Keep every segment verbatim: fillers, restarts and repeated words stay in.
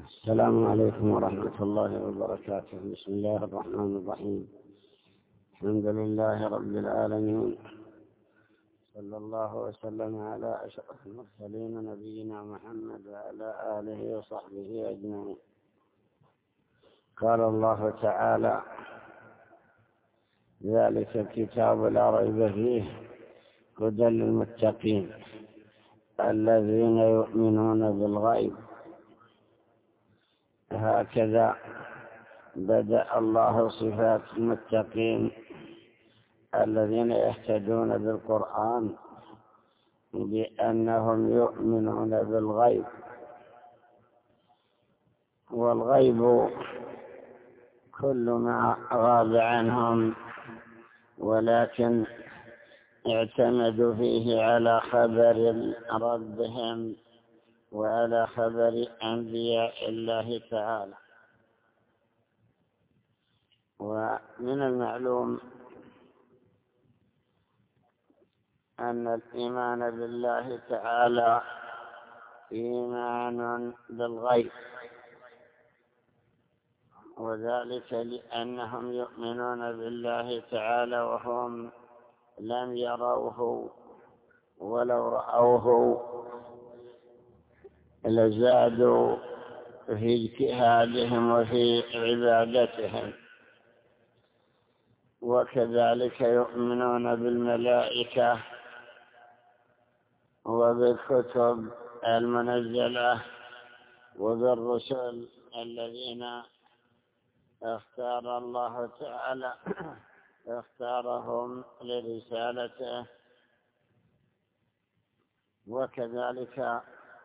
السلام عليكم ورحمة الله وبركاته. بسم الله الرحمن الرحيم. الحمد لله رب العالمين، صلى الله وسلم على أشرف المرسلين نبينا محمد وعلى آله وصحبه أجمعين. قال الله تعالى: ذلك الكتاب لا ريب فيه هدى للمتقين الذين يؤمنون بالغيب. هكذا بدأ الله صفات المتقين الذين يهتدون بالقرآن بأنهم يؤمنون بالغيب. والغيب كل ما غاب عنهم ولكن اعتمدوا فيه على خبر ربهم وعلى خبر أنبياء الله تعالى. ومن المعلوم أن الإيمان بالله تعالى إيمان بالغيب، وذلك لأنهم يؤمنون بالله تعالى وهم لم يروه، ولو رأوه لزادوا في اجتهادهم وفي عبادتهم. وكذلك يؤمنون بالملائكة وبالكتب المنزلة وبالرسل الذين اختار الله تعالى اختارهم لرسالته. وكذلك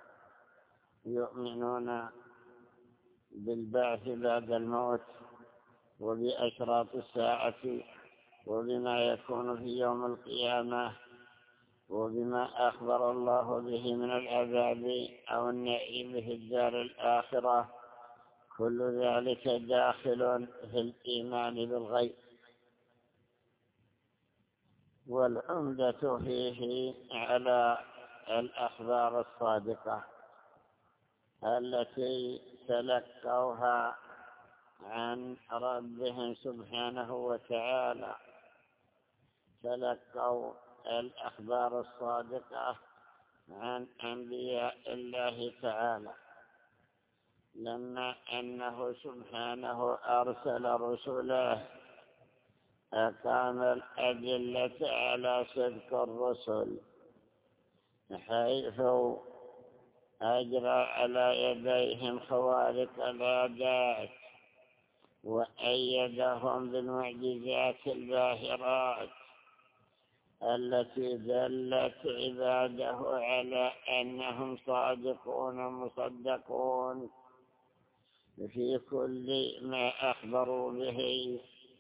يؤمنون بالبعث بعد الموت وبأشراط الساعة وبما يكون في يوم القيامة وبما أخبر الله به من العذاب أو النعيم في الدار الآخرة. كل ذلك داخل في الإيمان بالغيب. والعمدة فيه على الأخبار الصادقة التي تلقوها عن ربهم سبحانه وتعالى، تلقوا الأخبار الصادقة عن أنبياء الله تعالى، لما أنه سبحانه أرسل رسله أقام الأدلة على صدق الرسل، حيث أجرى على يديهم خوارق العادات وأيدهم بالمعجزات الباهرات التي دلت عباده على أنهم صادقون مصدقون في كل ما أخبروا به.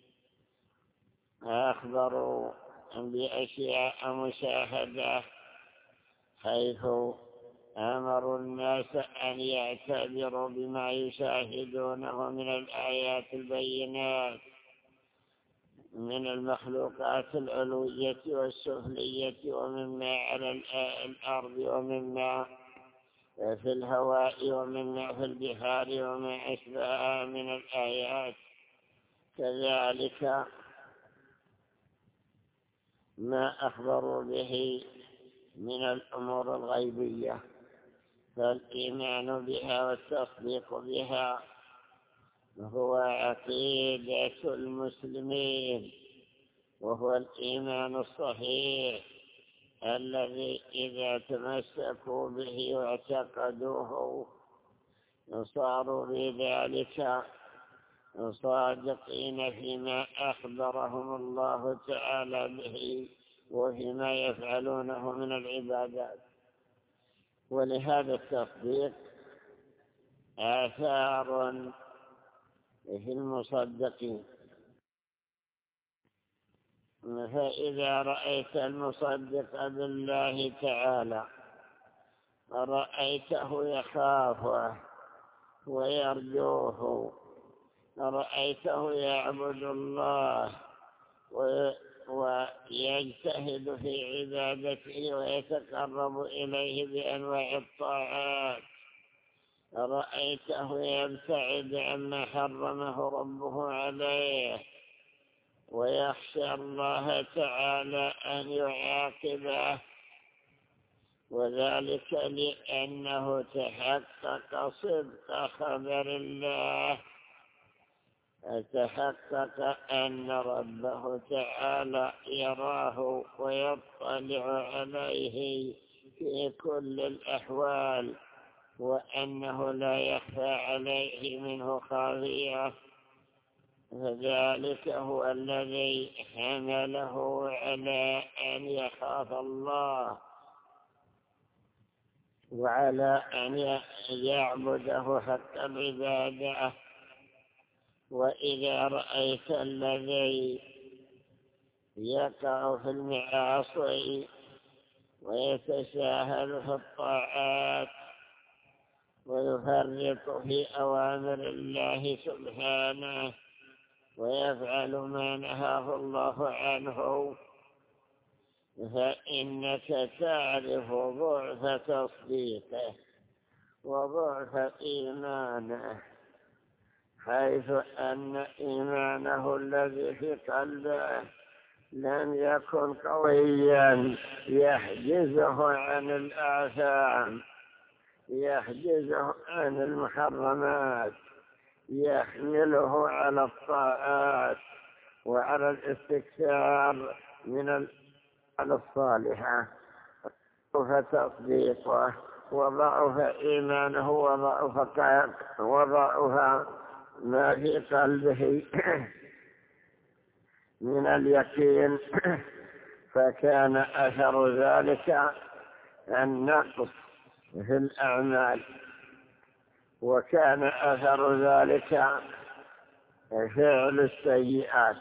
أخبروا بأشياء مشاهدة، حيث أمروا الناس أن يعتبروا بما يشاهدونه من الآيات البينات من المخلوقات العلوية والسفلية ومما على الأرض ومما في الهواء ومما في البحار وما أشبه من الآيات. كذلك ما أخبروا به من الأمور الغيبية، فالإيمان بها والتصديق بها هو عقيدة المسلمين، وهو الإيمان الصحيح الذي إذا تمسكوا به واعتقدوه صاروا بذلك صادقين فيما أخبرهم الله تعالى به وفيما يفعلونه من العبادات. ولهذا التصديق آثار في المصدقين. فإذا رأيت المصدق بالله تعالى رأيته يخافه ويرجوه، رأيته يعبد الله ويجتهد في عبادته ويتقرب إليه بأنواع الطاعات، رأيته يبتعد عما حرمه ربه عليه ويخشى الله تعالى أن يعاقبه، وذلك لأنه تحقق صدق خبر الله، تحقق أن ربه تعالى يراه ويطلع عليه في كل الأحوال، وأنه لا يخفى عليه منه خافية. فذلك هو الذي حمله على أن يخاف الله وعلى أن يعبده حق العبادة. وإذا رأيت الذي يقع في المعاصي ويتساهل في الطاعات ويفرط في أوامر الله سبحانه ويفعل ما نهاه الله عنه، فإنك تعرف ضعف تصديقه وضعف إيمانه، حيث أن إيمانه الذي في قلبه لم يكن قويا يحجزه عن الآثام، يحجزه عن المحرمات، يحمله على الطاعات وعلى الاستكثار من الصالحة. فتصديقه وضعف إيمانه وضعف وضعف ما في قلبه من اليقين، فكان أثر ذلك النقص في الأعمال، وكان أثر ذلك فعل السيئات.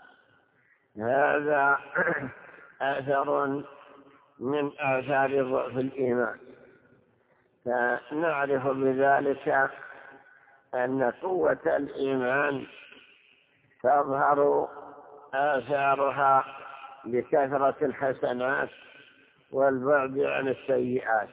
هذا أثر من آثار ضعف الإيمان. فنعرف بذلك أن قوة الإيمان تظهر آثارها بكثرة الحسنات والبعد عن السيئات،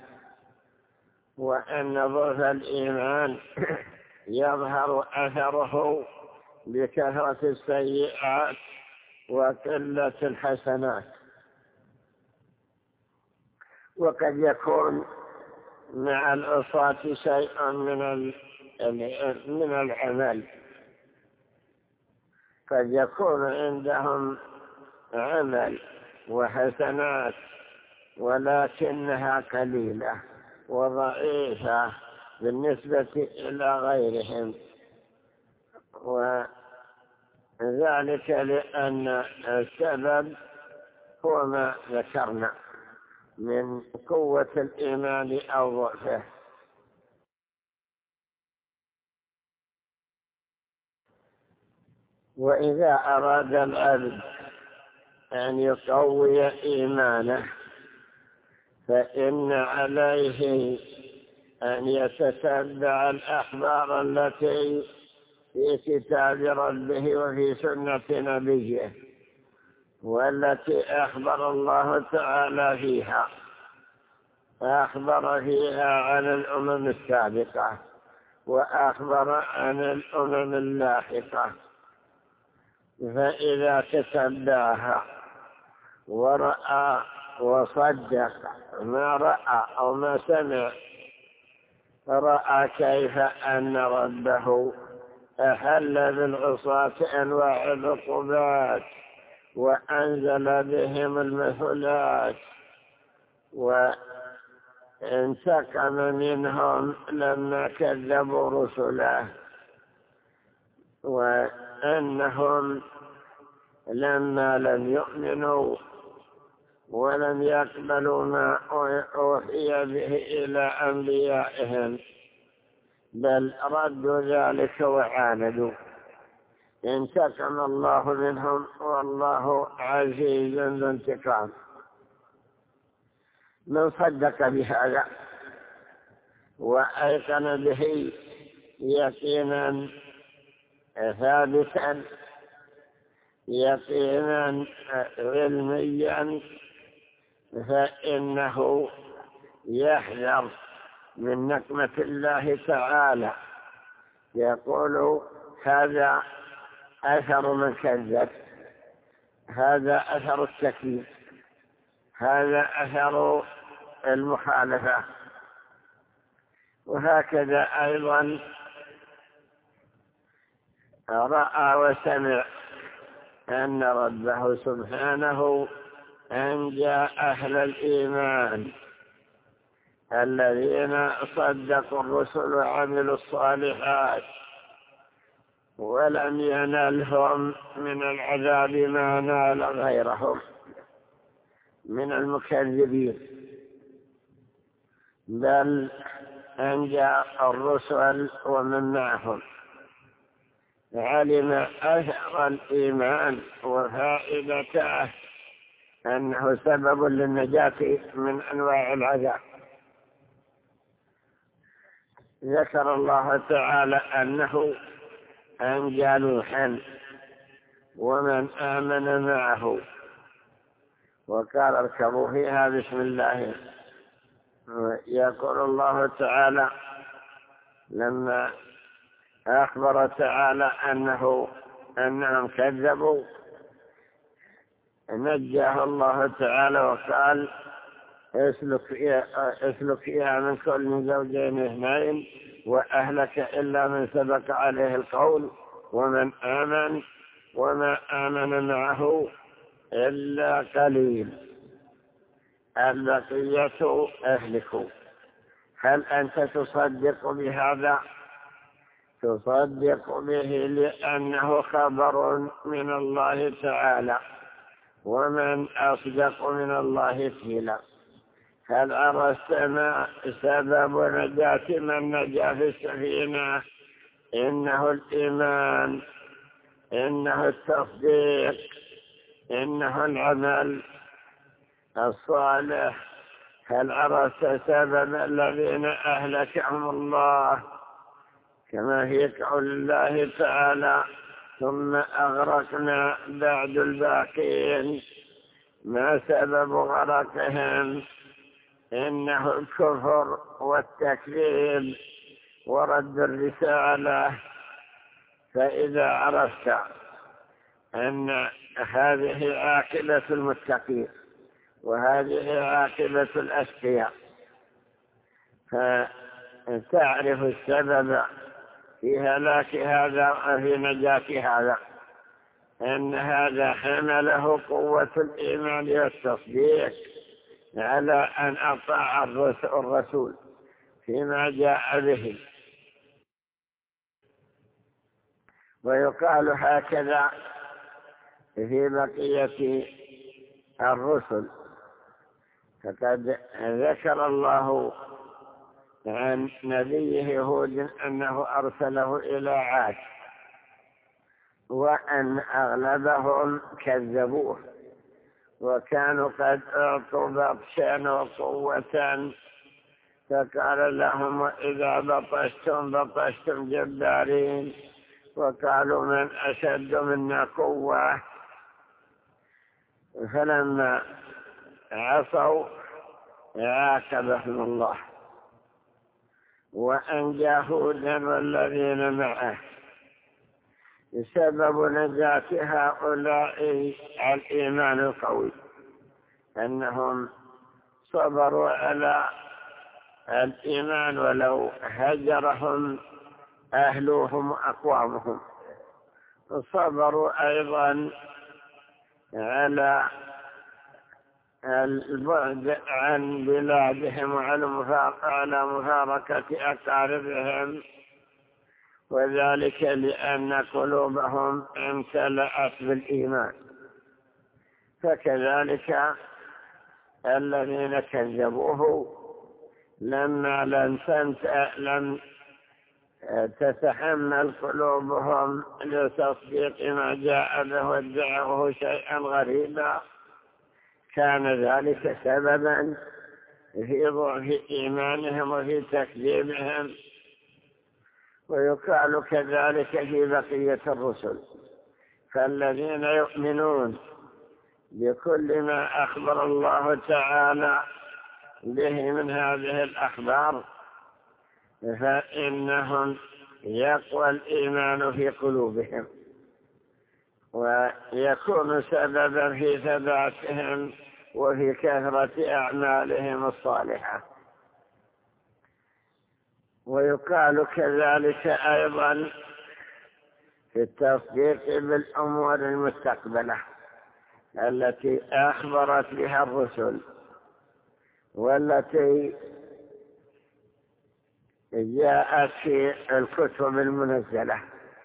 وأن ضعف الإيمان يظهر أثره بكثرة السيئات وقلة الحسنات. وقد يكون مع العصاة شيء من من العمل، قد يكون عندهم عمل وحسنات ولكنها قليلة وضعيفة بالنسبة إلى غيرهم، وذلك لأن السبب هو ما ذكرنا من قوة الإيمان أو ضعفه. وإذا أراد العبد أن يقوي إيمانه فإن عليه أن يتتبع الأخبار التي في كتاب ربه وفي سنة نبيه، والتي أخبر الله تعالى فيها، أخبر فيها عن الأمم السابقة وأخبر عن الأمم اللاحقة. فإذا تتبعها ورأى وصدق ما رأى أو ما سمع، رأى كيف أن ربه أحل بالعصاة أنواع العقوبات وأنزل بهم المثلات وانتقم منهم لما كذبوا رسله، وأنهم لما لم يؤمنوا ولم يقبلوا ما أوحي به إلى أنبيائهم بل ردوا ذلك وعاندوا، انتقم الله منهم والله عزيز ذو انتقام. من صدق بهذا وأيقن به يقينا ثابتا يقينا علميا، فإنه يحذر من نقمة الله تعالى. يقول هذا أثر من كذب، هذا أثر التكذيب، هذا أثر المخالفة. وهكذا أيضا رأى وسمع أن ربه سبحانه أنجى أهل الإيمان الذين صدقوا الرسل وعملوا الصالحات ولم ينالهم من العذاب ما نال غيرهم من المكذبين، بل أنجى الرسل ومن معهم. علم أثر الإيمان وفائدته أنه سبب للنجاة من أنواع العذاب. ذكر الله تعالى أنه أنجى نوحا ومن آمن معه، وقال اركبوا فيها بسم الله. يقول الله تعالى لما أخبر تعالى أنه أنهم كذبوا نجاه الله تعالى وقال اسلك فيها من كل زوجين اثنين وأهلك إلا من سبق عليه القول ومن آمن وما آمن معه إلا قليل البقية أهلكوا. هل أنت تصدق بهذا؟ تصدق به لأنه خبر من الله تعالى، ومن أصدق من الله قيلا. هل أرى السماء سبب نجاة من نجا في السفينة؟ إنه الإيمان، إنه التصديق، إنه العمل الصالح. هل عرفت سبب الذين أهلكهم الله؟ كما في قول الله تعالى ثم أغرقنا بعد الباقين. ما سبب غرقهم؟ إنه الكفر والتكذيب ورد الرسالة. فإذا عرفت أن هذه عاقبة المتقين وهذه عاقبة الأشقياء، فتعرف السبب في هلاك هذا وفي نجاة هذا، أن هذا حمله قوة الإيمان والتصديق على أن أطاع الرسول فيما جاء به. ويقال هكذا في بقية الرسل. فقد ذكر الله عن نبيه هود أنه أرسله إلى عاد وأن أغلبهم كذبوه وكانوا قد أعطوا بطشا وقوة، فقال لهم وإذا بطشتم بطشتم جبارين، وقالوا من أشد منا قوة. فلما عصوا عاقبهم الله وأنجى هودا والذين معه. سبب نجاة هؤلاء الإيمان القوي، أنهم صبروا على الإيمان ولو هجرهم أهلهم وأقوامهم، صبروا أيضا على البعد عن بلادهم وعلى مفارقة أقاربهم، وذلك لأن قلوبهم امتلأت بالإيمان. فكذلك الذين كذبوه لما لم لم تتحمل قلوبهم لتصديق ما جاء به وادعوه شيئا غريبا، كان ذلك سببا في ضعف إيمانهم وفي تكذيبهم. ويقال كذلك في بقية الرسل، فالذين يؤمنون بكل ما أخبر الله تعالى به من هذه الأخبار فإنهم يقوى الإيمان في قلوبهم ويكون سببا في ثباتهم وفي كثرة أعمالهم الصالحة. ويقال كذلك أيضا في التصديق بالأمور المستقبلة التي أخبرت بها الرسل والتي جاءت في الكتب المنزلة.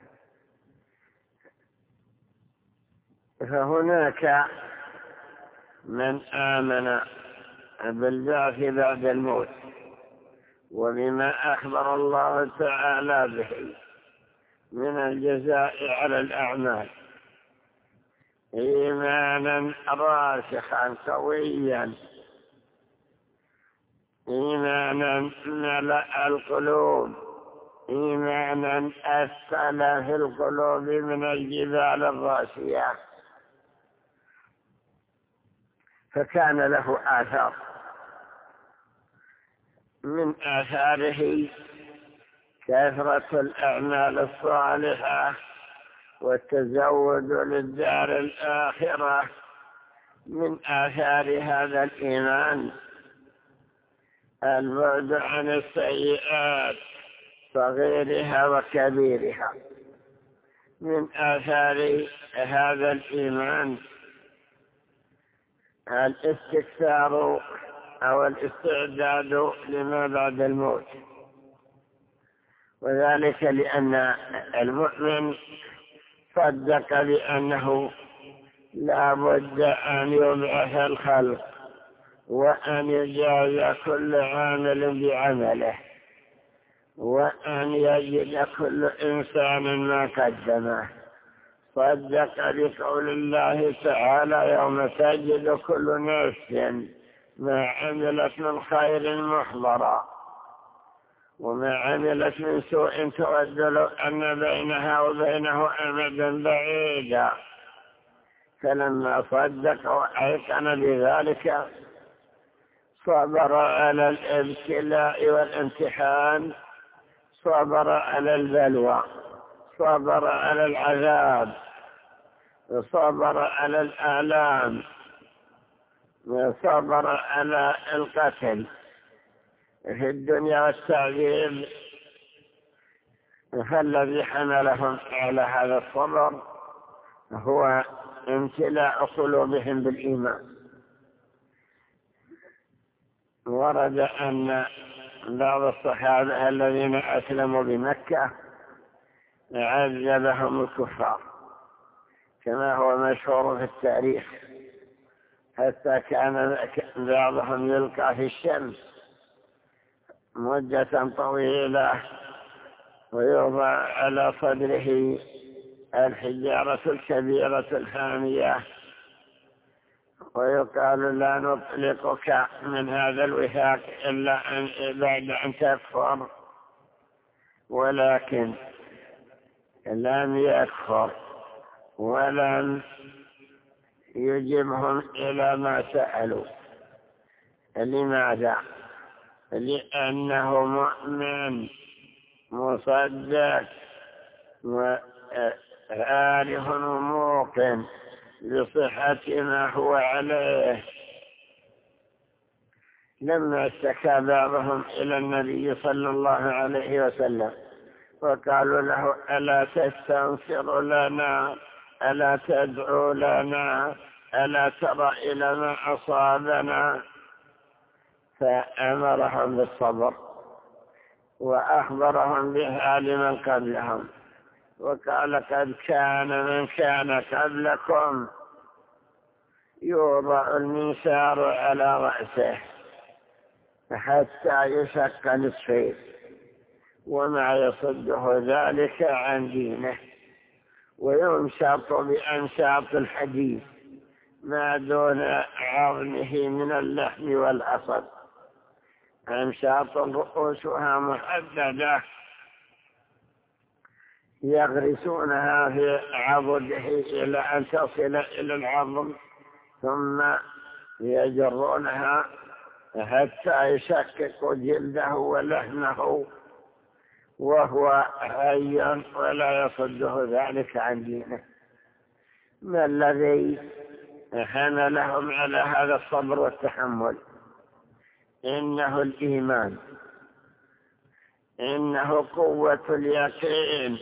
فهناك من آمن بالبعث بعد الموت وبما أخبر الله تعالى به من الجزاء على الأعمال إيمانا راسخا قويا، إيمانا ملأ القلوب، إيمانا أثقل في القلوب من الجبال الراسية، فكان له آثار. من آثاره كثرة الأعمال الصالحة والتزود للدار الآخرة. من آثار هذا الإيمان البعد عن السيئات صغيرها وكبيرها. من آثار هذا الإيمان الاستكثار أو الاستعداد لما بعد الموت، وذلك لأن المؤمن صدق بأنه لا بد أن يبعث الخلق وأن يجازى كل عامل بعمله وأن يجد كل إنسان ما قدمه. صدق بقول الله تعالى يوم تجد كل نفس ما عملت من خير محضرا وما عملت من سوء تود أن بينها وبينه أمدا بعيدا. فلما صدق وأيقن بذلك صبر على الابتلاء والامتحان، صبر على البلوى، صبر على العذاب، صبر على الآلام، صبر على القتل في الدنيا والتعذيب. فالذي حملهم على هذا الصبر هو امتلاء قلوبهم بالإيمان. ورد أن بعض الصحابة الذين أسلموا بمكة عذبهم الكفار كما هو مشهور في التاريخ، حتى كان بعضهم يلقى في الشمس مدة طويلة ويوضع على صدره الحجارة الكبيرة الحامية ويقال لا نطلقك من هذا الوثاق إلا أن بعد أن تكفر، ولكن لم يكفر ولم يجبهم إلى ما سألوا. لماذا؟ لأنه مؤمن مصدق وعارف وموقن بصحة ما هو عليه. لما اشتكى بعضهم إلى النبي صلى الله عليه وسلم وقالوا له ألا تستنصر لنا، ألا تدعو لنا، ألا ترى إلى ما أصابنا، فأمرهم بالصبر وأخبرهم بحال من قبلهم وقال قد كان من كان قبلكم يوضع المنشار على رأسه حتى يشق نصفين وما يصده ذلك عن دينه، ويمشط بأنشاط الحديد ما دون عظمه من اللحم والعصب، أنشاط رؤوسها محددة يغرسونها في عضده إلى أن تصل إلى العظم ثم يجرونها حتى يشكك جلده ولحمه وهو حي ولا يصده ذلك عن دينه. ما الذي حملهم على هذا الصبر والتحمل؟ إنه الإيمان، إنه قوة اليقين.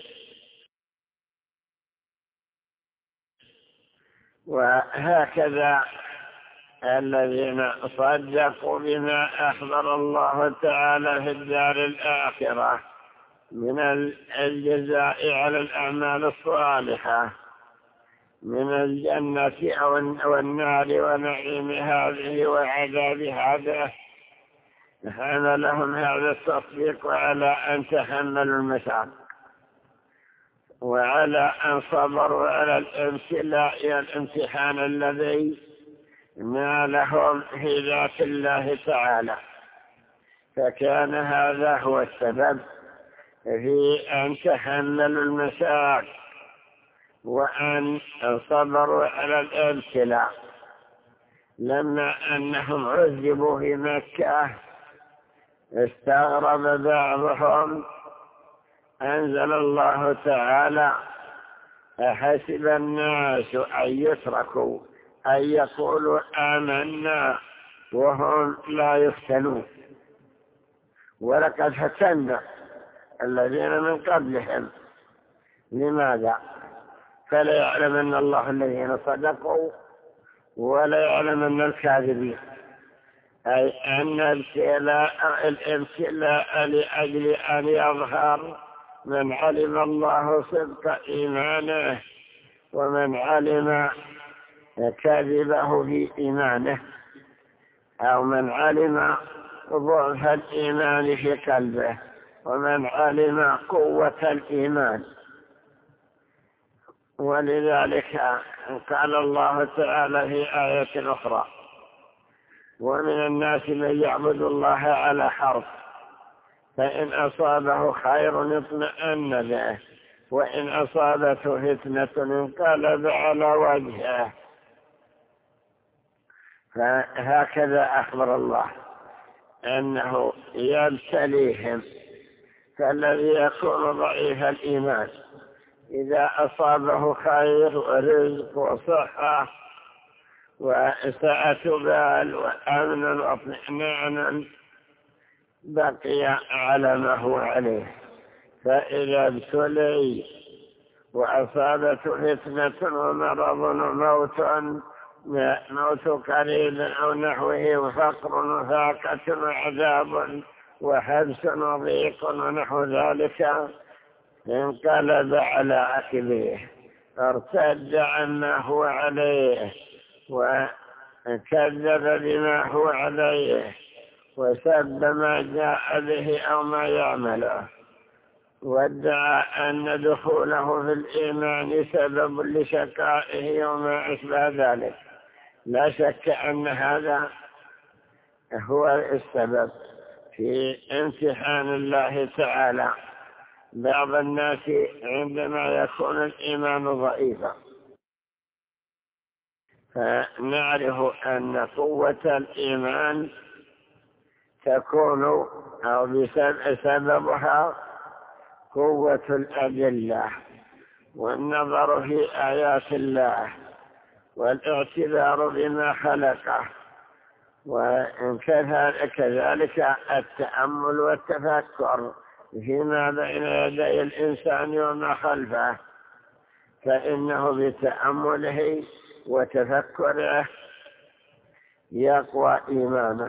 وهكذا الذين صدقوا بما أخبر الله تعالى في الدار الآخرة من الجزاء على الأعمال الصالحة، من الجنة أو النار ونعيم هذه وعذاب هذا، حملهم هذا التصديق على أن تحملوا المشاق، وعلى أن صبروا على الابتلاء الامتحان الذي نالهم في ذات الله تعالى. فكان هذا هو السبب في أن تحملوا المشاق وأن صبروا على الابتلاء. لما أنهم عذبوا في مكة استغرب بعضهم، أنزل الله تعالى: أحسب الناس أن يتركوا أن يقولوا آمنا وهم لا يفتنون، ولقد فتنا الذين من قبلهم. لماذا؟ فلا يعلمن الله الذين صدقوا ولا يعلمن الكاذبين، أي أن الابتلاء لأجل أن يظهر من علم الله صدق إيمانه ومن علم كذبه في إيمانه، أو من علم ضعف الإيمان في قلبه ومن علم قوة الإيمان. ولذلك قال الله تعالى في آية أخرى: ومن الناس من يعبد الله على حرف، فإن أصابه خير اطمأن به وإن أصابته فتنة انقلب على وجهه. فهكذا أخبر الله أنه يبتليهم. فالذي يكون ضعيف الإيمان إذا أصابه خير ورزق وصحة وسعة بال وأمن واطمئنان بقي على ما هو عليه. فإذا ابتلي وأصابته فتنة ومرض وموت موت قريب أو نحوه وفقر وفاقة وعذاب وحبس وضيق ونحو ذلك، انقلب على عقبيه، ارتد عما هو عليه وكذب بما هو عليه وسب ما جاء به أو ما يعمله، وادعى أن دخوله في الإيمان سبب لشقائه وما أشبه ذلك. لا شك أن هذا هو السبب في امتحان الله تعالى بعض الناس عندما يكون الإيمان ضعيفا. فنعرف أن قوة الإيمان تكون أو بسبب سببها قوة الأدلة والنظر في آيات الله والاعتبار بما خلقه، وإن كان كذلك التأمل والتفكر فيما بين يدي الإنسان وما خلفه، فإنه بتأمله وتفكره يقوى إيمانه.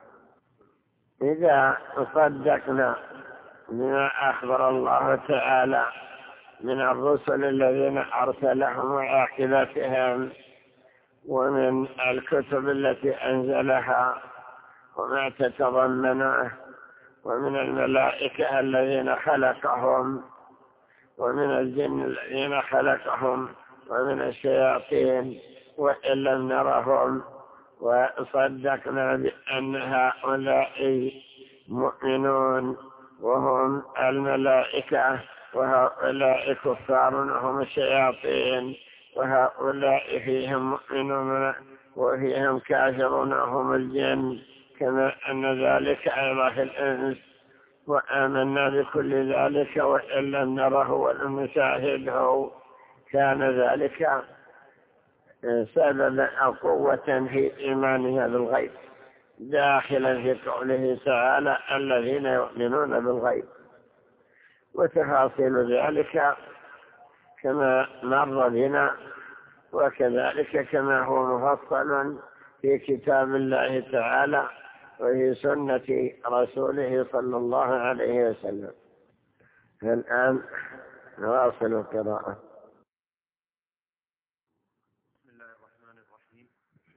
إذا صدقنا بما أخبر الله تعالى من الرسل الذين أرسلهم وعاقبتهم ومن الكتب التي أنزلها وما تتضمنه، ومن الملائكة الذين خلقهم ومن الجن الذين خلقهم ومن الشياطين وإن لم نرهم، وصدقنا بأن هؤلاء مؤمنون وهم الملائكة، وهؤلاء كفار وهم الشياطين، وهؤلاء فيهم مؤمنون وفيهم كافرون وهم الجن، كما أن ذلك أيضا في الإنس. وآمنا بكل ذلك وإن لم نره ولم نشاهده كان ذلك سبب قوة في إيمانها بالغيب، داخلا في قوله تعالى الذين يؤمنون بالغيب. وتفاصيل ذلك كما مر بنا، وكذلك كما هو مفصل في كتاب الله تعالى وفي سنة رسوله صلى الله عليه وسلم. الآن نواصل القراءة. بسم الله الرحمن الرحيم.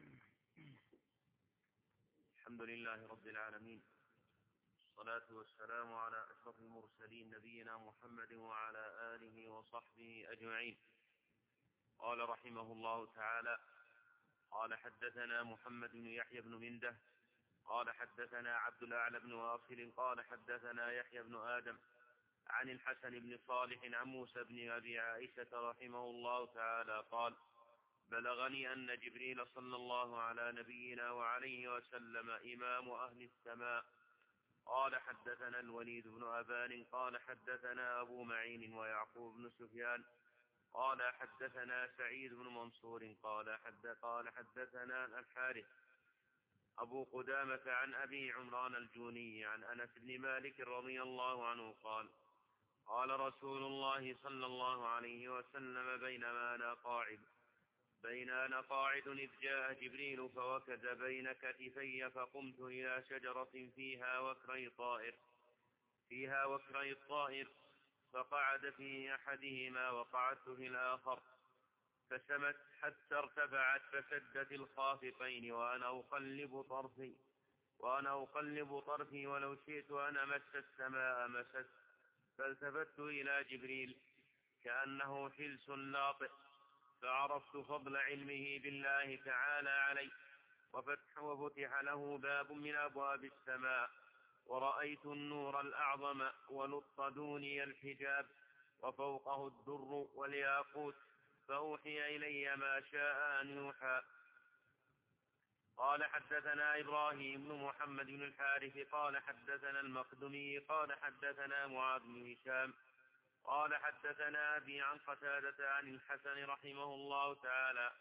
الحمد لله رب العالمين، الصلاة والسلام على أشرف المرسلين نبينا محمد وعلى آله وصحبه أجمعين. قال رحمه الله تعالى: قال حدثنا محمد بن يحيى بن منده قال حدثنا عبد الأعلى بن واصل قال حدثنا يحيى بن آدم عن الحسن بن صالح عن موسى بن أبي عائشة رحمه الله تعالى قال: بلغني أن جبريل صلى الله على نبينا وعليه وسلم إمام أهل السماء. قال حدثنا الوليد بن أبان قال حدثنا أبو معين ويعقوب بن سفيان قال حدثنا سعيد بن منصور قال حدث قال حدثنا الحارث أبو قدامة عن أبي عمران الجوني عن أنس بن مالك رضي الله عنه قال: قال رسول الله صلى الله عليه وسلم: بينما أنا قاعد بين أنا قاعد إذ جاء جبريل فوكز بين كتفي فقمت إلى شجرة فيها وكري طائر فيها وكري الطائر فقعد في أحدهما وقعدت في الآخر فسمت حتى ارتفعت فسدت الخافقين وأنا أقلب طرفي وأنا أقلب طرفي ولو شئت أن أمس السماء مسست. فالتفت إلى جبريل كأنه حلس لاطئ فعرفت فضل علمه بالله تعالى علي، وفتح وفتح له باب من أبواب السماء، ورأيت النور الأعظم ولط دوني الحجاب وفوقه الدر والياقوت، فأوحي إلي ما شاء أن يوحى. قال حدثنا إبراهيم بن محمد بن الحارث قال حدثنا المقدمي قال حدثنا معاذ بن هشام قال حدثنا أبي عن قتادة عن الحسن رحمه الله تعالى: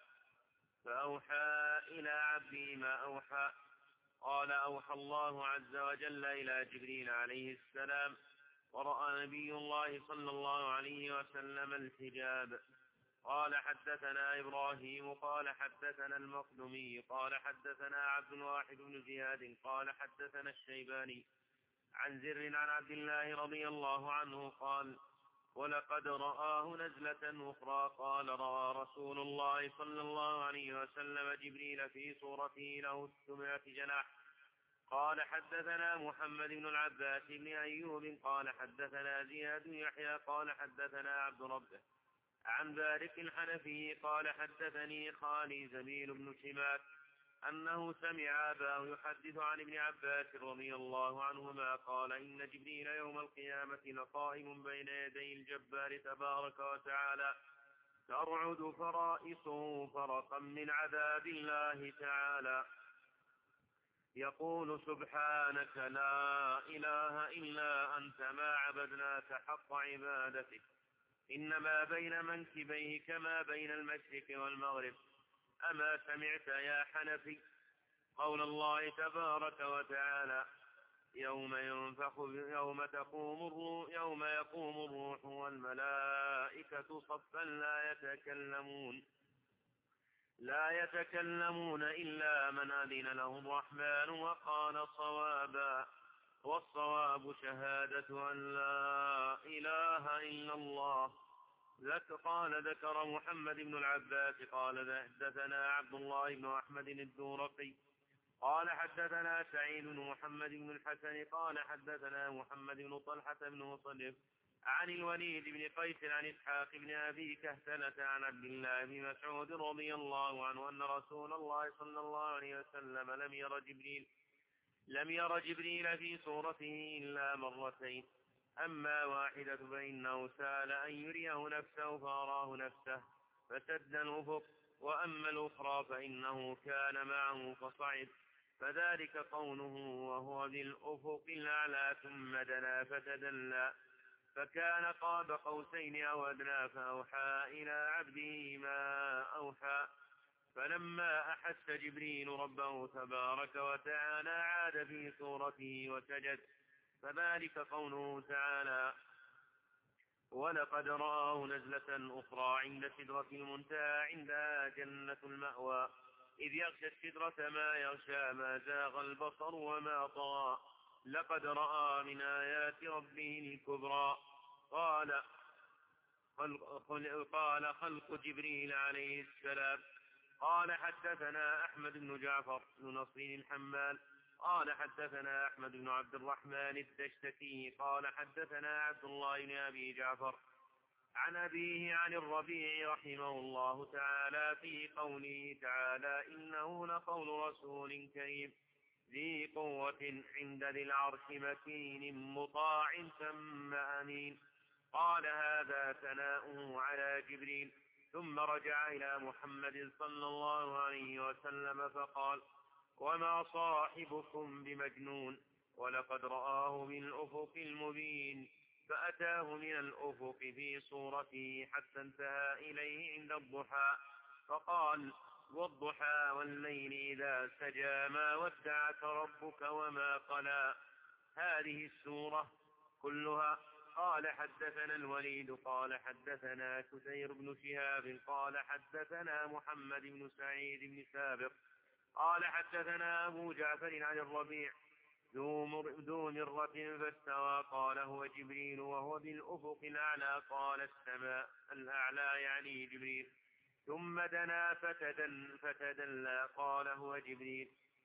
فأوحى إلى عبدي ما أوحى. قال: أوحى الله عز وجل إلى جبريل عليه السلام، ورأى نبي الله صلى الله عليه وسلم الحجاب. قال حدثنا إبراهيم قال حدثنا المقدمي قال حدثنا عبد الواحد بن زياد قال حدثنا الشيباني عن زر عن عبد الله رضي الله عنه قال: ولقد رآه نزلة أخرى قال: رأى رسول الله صلى الله عليه وسلم جبريل في صورته له ستمائة جناح. قال حدثنا محمد بن العباس بن أيوب قال حدثنا زياد يحيى قال حدثنا عبد ربه عن بارك الحنفي قال حدثني خالي زميل بن شماك أنه سمع أباه يحدث عن ابن عباس رضي الله عنهما قال: إن جبريل يوم القيامة لقائم بين يدي الجبار تبارك وتعالى ترعد فرائصه فرقا من عذاب الله تعالى، يقول: سبحانك لا إله إلا أنت ما عبدناك حق عبادتك، إنما بين منكبيه كما بين المشرق والمغرب. أما سمعت يا حنفي قول الله تبارك وتعالى: يوم ينفخ يوم تقوم الروح يوم يقوم الروح والملائكة صفا لا يتكلمون لا يتكلمون إلا من أذن له الرحمن وقال صوابا، والصواب شهادة أن لا إله إلا الله. ذك قال ذكر محمد بن العباس قال حدثنا عبد الله بن أحمد الدورقي قال حدثنا سعيد بن محمد بن الحسن قال حدثنا محمد بن طلحة بن مصنف عن الوليد بن قيس عن إسحاق بن أبي كهتلة عن عبد الله بن مسعود رضي الله عنه أن رسول الله صلى الله عليه وسلم لم ير جبريل لم ير جبريل في صورته إلا مرتين، أما واحدة فإنه سأل أن يريه نفسه فأراه نفسه فسد الأفق، وأما الأخرى فإنه كان معه فصعد فذلك قوله وهو بالأفق الأعلى ثم دنا فتدلى فكان قاب قوسين أو أدنى فأوحى إلى عبده ما أوحى. فلما أحس جبريل ربه تبارك وتعالى عاد في صورته وسجد. فذلك قوله تعالى ولقد رآه نزلة أخرى عند سدرة المنتهى عندها جنة المأوى إذ يغشى السدرة ما يغشى ما زاغ البصر وما طغى لقد رأى من آيات ربه الكبرى. قال خلق, قال خلق جبريل عليه السلام. قال حدثنا أحمد بن جعفر بن نصر الحمال قال حدثنا أحمد بن عبد الرحمن الدشتكي قال حدثنا عبد الله بن أبي جعفر عن أبيه عن الربيع رحمه الله تعالى في قوله تعالى إنه لقول رسول كريم ذي قوة عند ذي العرش مكين مطاع ثم أمين. قال هذا ثناؤه على جبريل. ثم رجع إلى محمد صلى الله عليه وسلم فقال وما صاحبكم بمجنون ولقد رآه بالأفق المبين. فأتاه من الأفق في صورته حتى انتهى إليه عند الضحى فقال والضحى والليل إذا سجى ما ودعك ربك وما قلى. هذه السورة كلها. قال حدثنا الوليد قال حدثنا كثير بن شهاب قال حدثنا محمد بن سعيد بن سابق قال حدثنا أبو جعفر عن الربيع ذو مرة فاستوى قال هو جبريل وهو بالأفق الأعلى قال السماء الأعلى يعني جبريل. ثم دنا فتدل فتدلى قال هو جبريل.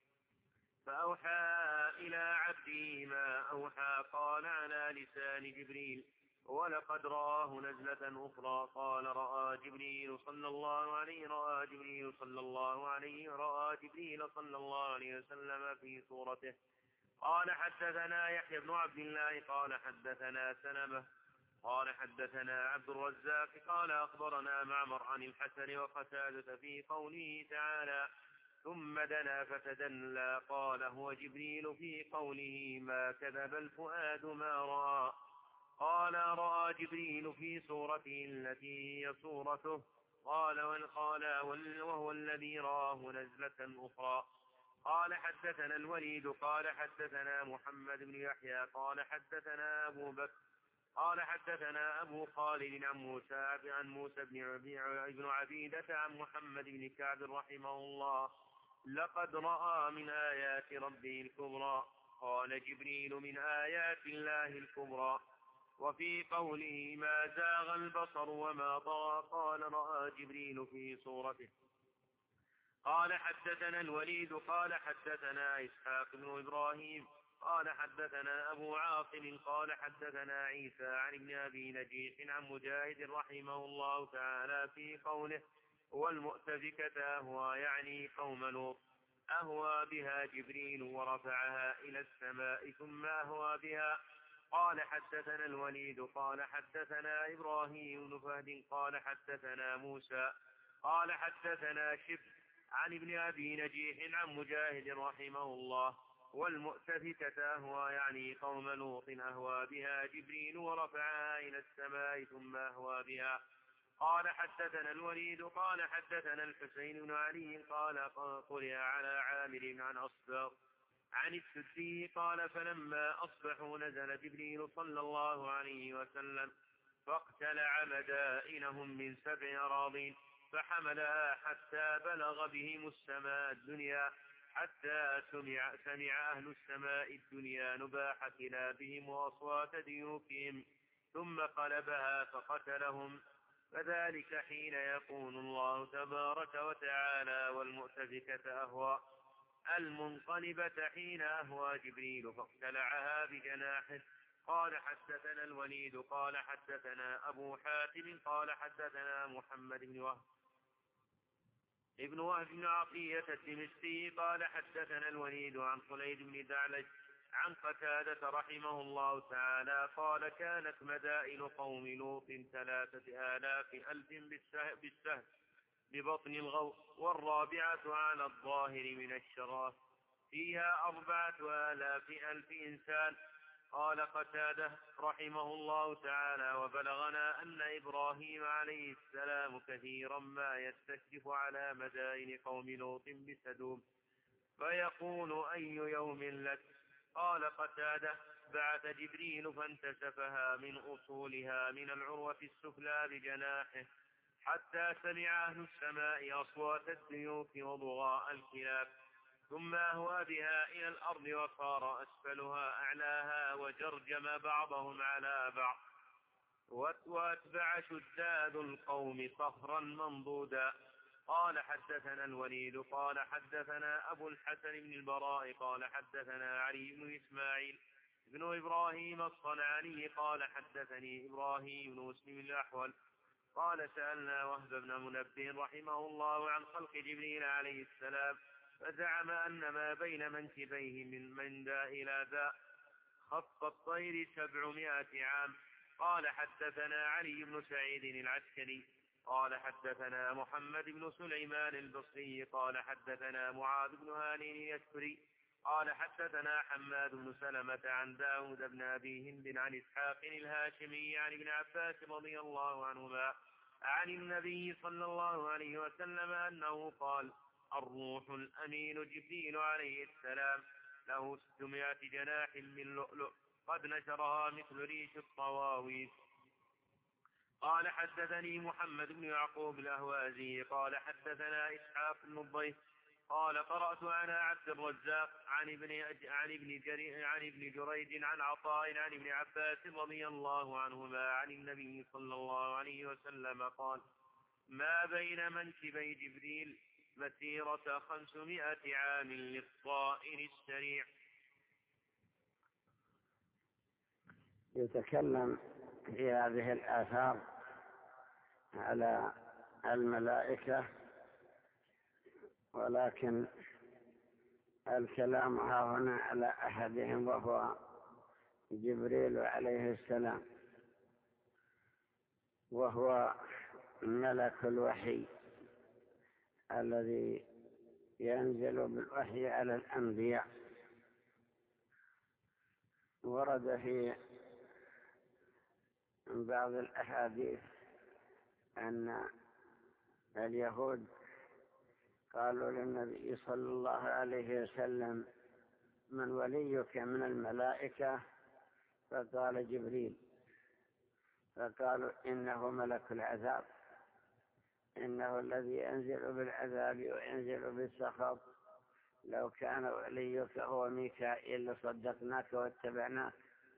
فأوحى إلى عبده ما أوحى قال على لسان جبريل ولقد رآه نزلة أخرى قال رأى جبريل صلى الله عليه رأى جبريل صلى الله عليه رأى جبريل صلى الله عليه وسلم في صورته. قال حدثنا يحيى بن عبد الله قال حدثنا سلمة قال حدثنا عبد الرزاق قال أخبرنا معمر عن الحسن وقتادة في قوله تعالى ثم دنا فتدلى قال هو جبريل في قوله ما كذب الفؤاد ما رأى. قال رأى جبريل في صورته التي هي صورته قال والقال وهو الذي رآه نزلة أخرى. قال حدثنا الوليد قال حدثنا محمد بن يحيى قال حدثنا أبو بكر قال حدثنا أبو خالد عن موسى عن موسى بن عبيدة عن محمد بن كعب رحمه الله لقد رأى من آيات ربه الكبرى. قال جبريل من آيات الله الكبرى. وفي قوله ما زاغ البصر وما طغى قال رأى جبريل في صورته. قال حدثنا الوليد قال حدثنا إسحاق بن إبراهيم قال حدثنا أبو عاصم قال حدثنا عيسى عن ابن أبي نجيح عن مجاهد رحمه الله تعالى في قوله والمؤتفكة أهوى يعني قوم لوط أهوى بها جبريل ورفعها إلى السماء ثم أهوى بها. قال حدثنا الوليد قال حدثنا إبراهيم بن فهد قال حدثنا موسى قال حدثنا شبر عن ابن أبي نجيح عن مجاهد رحمه الله والمؤتفكة أهوى يعني قوم لوط أهوى بها جبريل ورفعها إلى السماء ثم أهوى بها. قال حدثنا الوليد قال حدثنا الحسين بن علي قال قرئ على عامر عن أصبغ عن السدي قال فلما أصبحوا نزل جبريل صلى الله عليه وسلم فاقتلع مدائنهم من سبع أراضين فحملها حتى بلغ بهم السماء الدنيا حتى سمع, سمع أهل السماء الدنيا نباح كلابهم وأصوات ديوكهم ثم قلبها فقتلهم. فذلك حين يقول الله تبارك وتعالى والمؤتفكة أهوى المنقلبة حين أهوى جبريل فاقتلعها بجناحه. قال حدثنا الوليد قال حدثنا أبو حاتم قال حدثنا محمد بن وهب ابن وهب بن عطية الدمشقي قال حدثنا الوليد عن خليد بن دعلج عن قتادة رحمه الله تعالى قال كانت مدائن قوم لوط ثلاثة آلاف ألف بالسهل ببطن الغوث والرابعة على الظاهر من الشراف فيها أربعة آلاف ألف إنسان. قال قتادة رحمه الله تعالى: وبلغنا أن إبراهيم عليه السلام كثيرا ما يستشرف على مدائن قوم لوط بسدوم فيقول: أي يوم لك؟ قال قتادة: بعث جبريل فانتسفها من أصولها من العروة السفلى بجناحه حتى سمع أهل السماء أصوات الديوك وضغاء الكلاب، ثم أهوى بها إلى الأرض وصار أسفلها أعلاها وجرجم بعضهم على بعض، واتبع شداد القوم صخرا منضودا. قال حدثنا الوليد قال حدثنا أبو الحسن بن البراء قال حدثنا علي بن إسماعيل بن إبراهيم الصنعاني قال حدثني إبراهيم بن مسلم الأحول قال: سألنا وهب بن منبه رحمه الله عن خلق جبريل عليه السلام، فزعم أن ما بين منكبيه من من ذا إلى ذا خط الطير سبعمائة عام. قال حدثنا علي بن سعيد العسكري قال حدثنا محمد بن سليمان البصري قال حدثنا معاذ بن هاني اليسري قال حدثنا حماد بن سلمة عن داود بن أبي هند عن إسحاق الهاشمي عن ابن عباس رضي الله عنهما عن النبي صلى الله عليه وسلم أنه قال: الروح الأمين جبريل عليه السلام له ستمائة جناح من لؤلؤ قد نشرها مثل ريش الطواويس. قال حدثني محمد بن يعقوب الأهوازي قال حدثنا إسحاق بن الضيف قال: قرأت على عبد الرزاق عن ابن عن ابن جري عن ابن جريج عن عطاء عن ابن عباس رضي الله عنهما عن النبي صلى الله عليه وسلم قال: ما بين منكبي جبريل مسيرة خمسمائة عام للطائر السريع. يتكلم في هذه الآثار على الملائكة، ولكن الكلام ها هنا على أحدهم وهو جبريل عليه السلام، وهو ملك الوحي الذي ينزل بالوحي على الأنبياء. ورد في بعض الأحاديث أن اليهود قالوا للنبي صلى الله عليه وسلم: من وليك من الملائكة؟ فقال: جبريل. فقالوا: إنه ملك العذاب، إنه الذي ينزل بالعذاب وينزل بالسخط، لو كان وليك هو ميكائيل لصدقناك واتبعناك،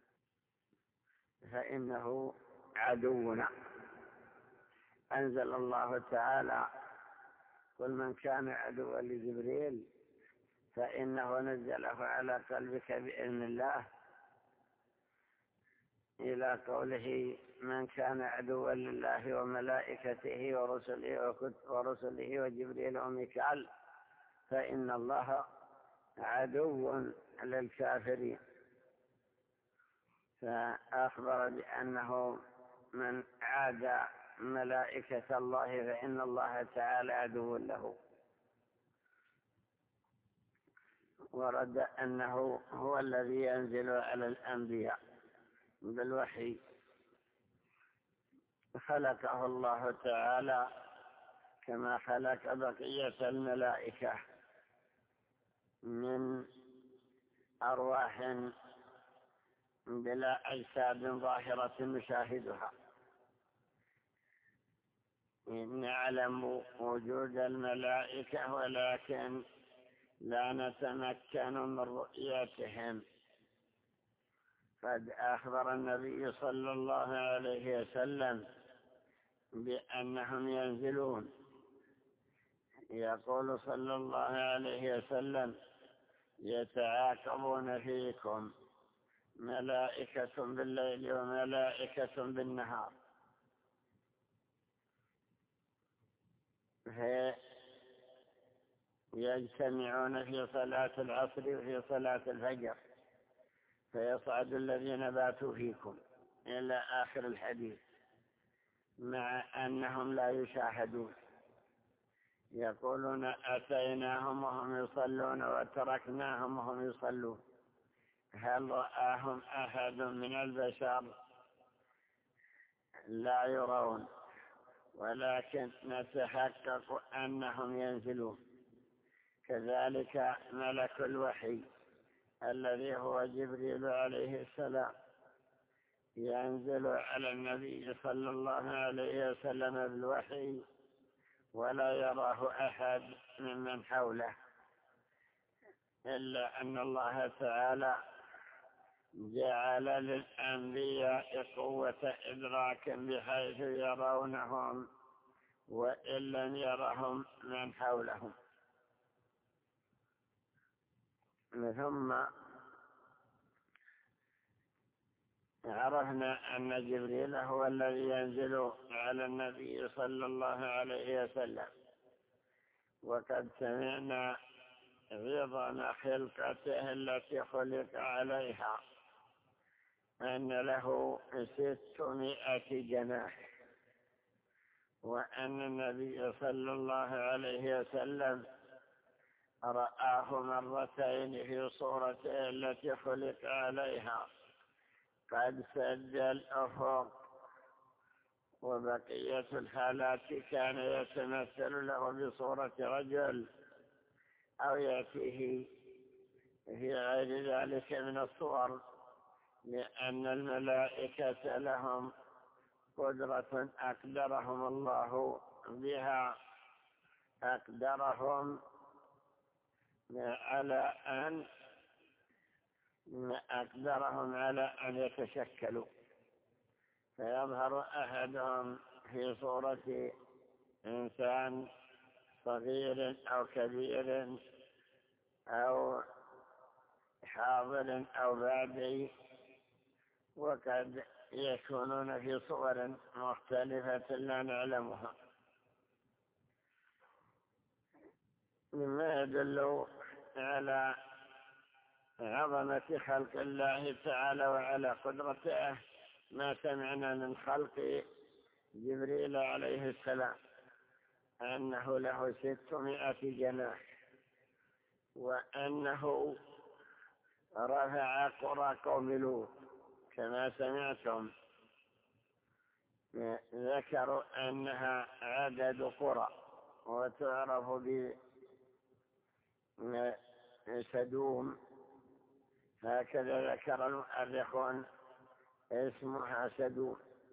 فإنه عدونا. أنزل الله تعالى: قل من كان عدوا لجبريل فإنه نزله على قلبك بإذن الله، إلى قوله: من كان عدوا لله وملائكته ورسله ورسله وجبريل وميكال فإن الله عدو للكافرين. فأخبر بأنه من عادى ملائكة الله فإن الله تعالى عدو له. ورد أنه هو الذي ينزل على الأنبياء بالوحي. خلقه الله تعالى كما خلق بقية الملائكة من أرواح بلا أجساد ظاهرة نشاهدها. نعلم وجود الملائكة ولكن لا نتمكن من رؤيتهم. قد أخبر النبي صلى الله عليه وسلم بأنهم ينزلون. يقول صلى الله عليه وسلم: يتعاقبون فيكم ملائكة بالليل وملائكة بالنهار، يجتمعون في صلاة العصر وفي صلاة الفجر، فيصعد الذين باتوا فيكم إلى آخر الحديث، مع أنهم لا يشاهدون. يقولون أتيناهم وهم يصلون وتركناهم وهم يصلون. هل رآهم أحد من البشر؟ لا يرون، ولكن نتحقق أنهم ينزلون. كذلك ملك الوحي الذي هو جبريل عليه السلام ينزل على النبي صلى الله عليه وسلم بالوحي، ولا يراه أحد ممن حوله، إلا أن الله تعالى جعل للأنبياء قوة إدراك بحيث يرونهم وإن لم يرهم من حولهم. ثم عرفنا أن جبريل هو الذي ينزل على النبي صلى الله عليه وسلم، وقد سمعنا عظم خلقته التي خلق عليها أن له ستمائة جناح، وأن النبي صلى الله عليه وسلم رآه مرتين في صورته التي خلق عليها قد سد الأفق، وبقية الحالات كان يتمثل له بصورة رجل أو يأتيه في غير ذلك من الصور، لأن الملائكة لهم قدرة أقدرهم الله بها، أقدرهم على أن أقدرهم على أن يتشكلوا، فيظهر أحدهم في صورة إنسان صغير أو كبير أو حاضر أو بادي، وقد يكونون في صور مختلفة لا نعلمها، مما يدل على عظمة خلق الله تعالى وعلى قدرته ما سمعنا من خلق جبريل عليه السلام أنه له ستمائة جناح، وأنه رفع قرى قوم لوط كما سمعتم. ذكروا أنها عدد قرى وتعرف بسدوم، هكذا ذكر المؤرخون اسمها سدوم،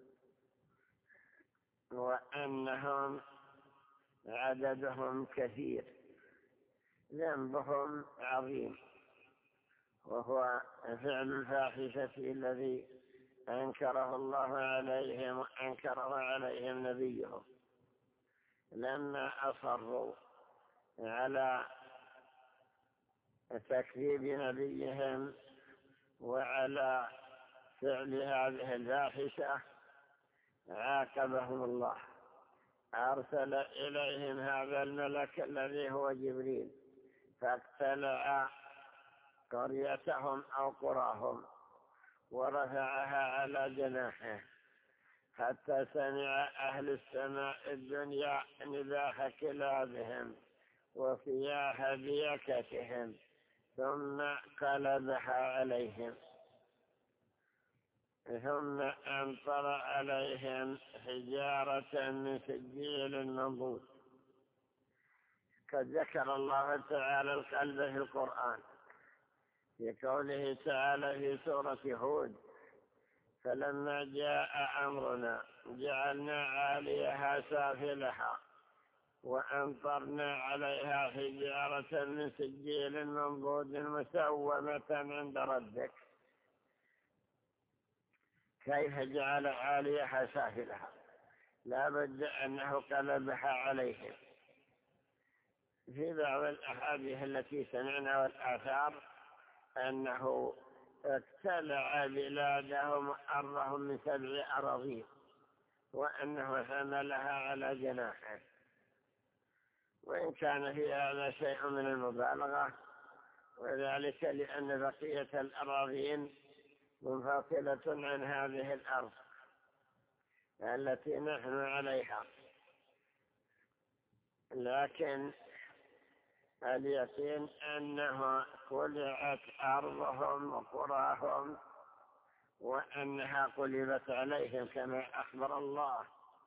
وأنهم عددهم كثير، ذنبهم عظيم، وهو فعل الفاحشة الذي أنكره الله عليهم وأنكره عليهم نبيهم لما أصروا على تكذيب نبيهم وعلى فعل هذه الفاحشة. عاقبهم الله، أرسل إليهم هذا الملك الذي هو جبريل، فاقتلع قريتهم أو قراهم ورفعها على جناحه، حتى سمع أهل السماء الدنيا نباح كلابهم وصياح بيكتهم، ثم قلبها عليهم، ثم أمطر عليهم حجارة من سجيل منضود. قد ذكر الله تعالى القلب في القرآن في قوله تعالى في سورة هود: فلما جاء أمرنا جعلنا عاليها سافلها وأمطرنا عليها حجارة من سجيل منضود مسومة عند ربك. كيف جعل عاليها سافلها؟ لا بد أنه قلبها عليهم. في بعض الأحاديث التي سمعنا والآثار أنه ابتلع بلادهم وأرضهم من سبع أراضين، وأنه حملها على جناحه، وإن كان في هذا شيء من المبالغة، وذلك لأن بقية الأراضين منفصلة عن هذه الأرض التي نحن عليها، لكن اليقين أنه خلعت أرضهم وقراهم وأنها قلبت عليهم كما أخبر الله.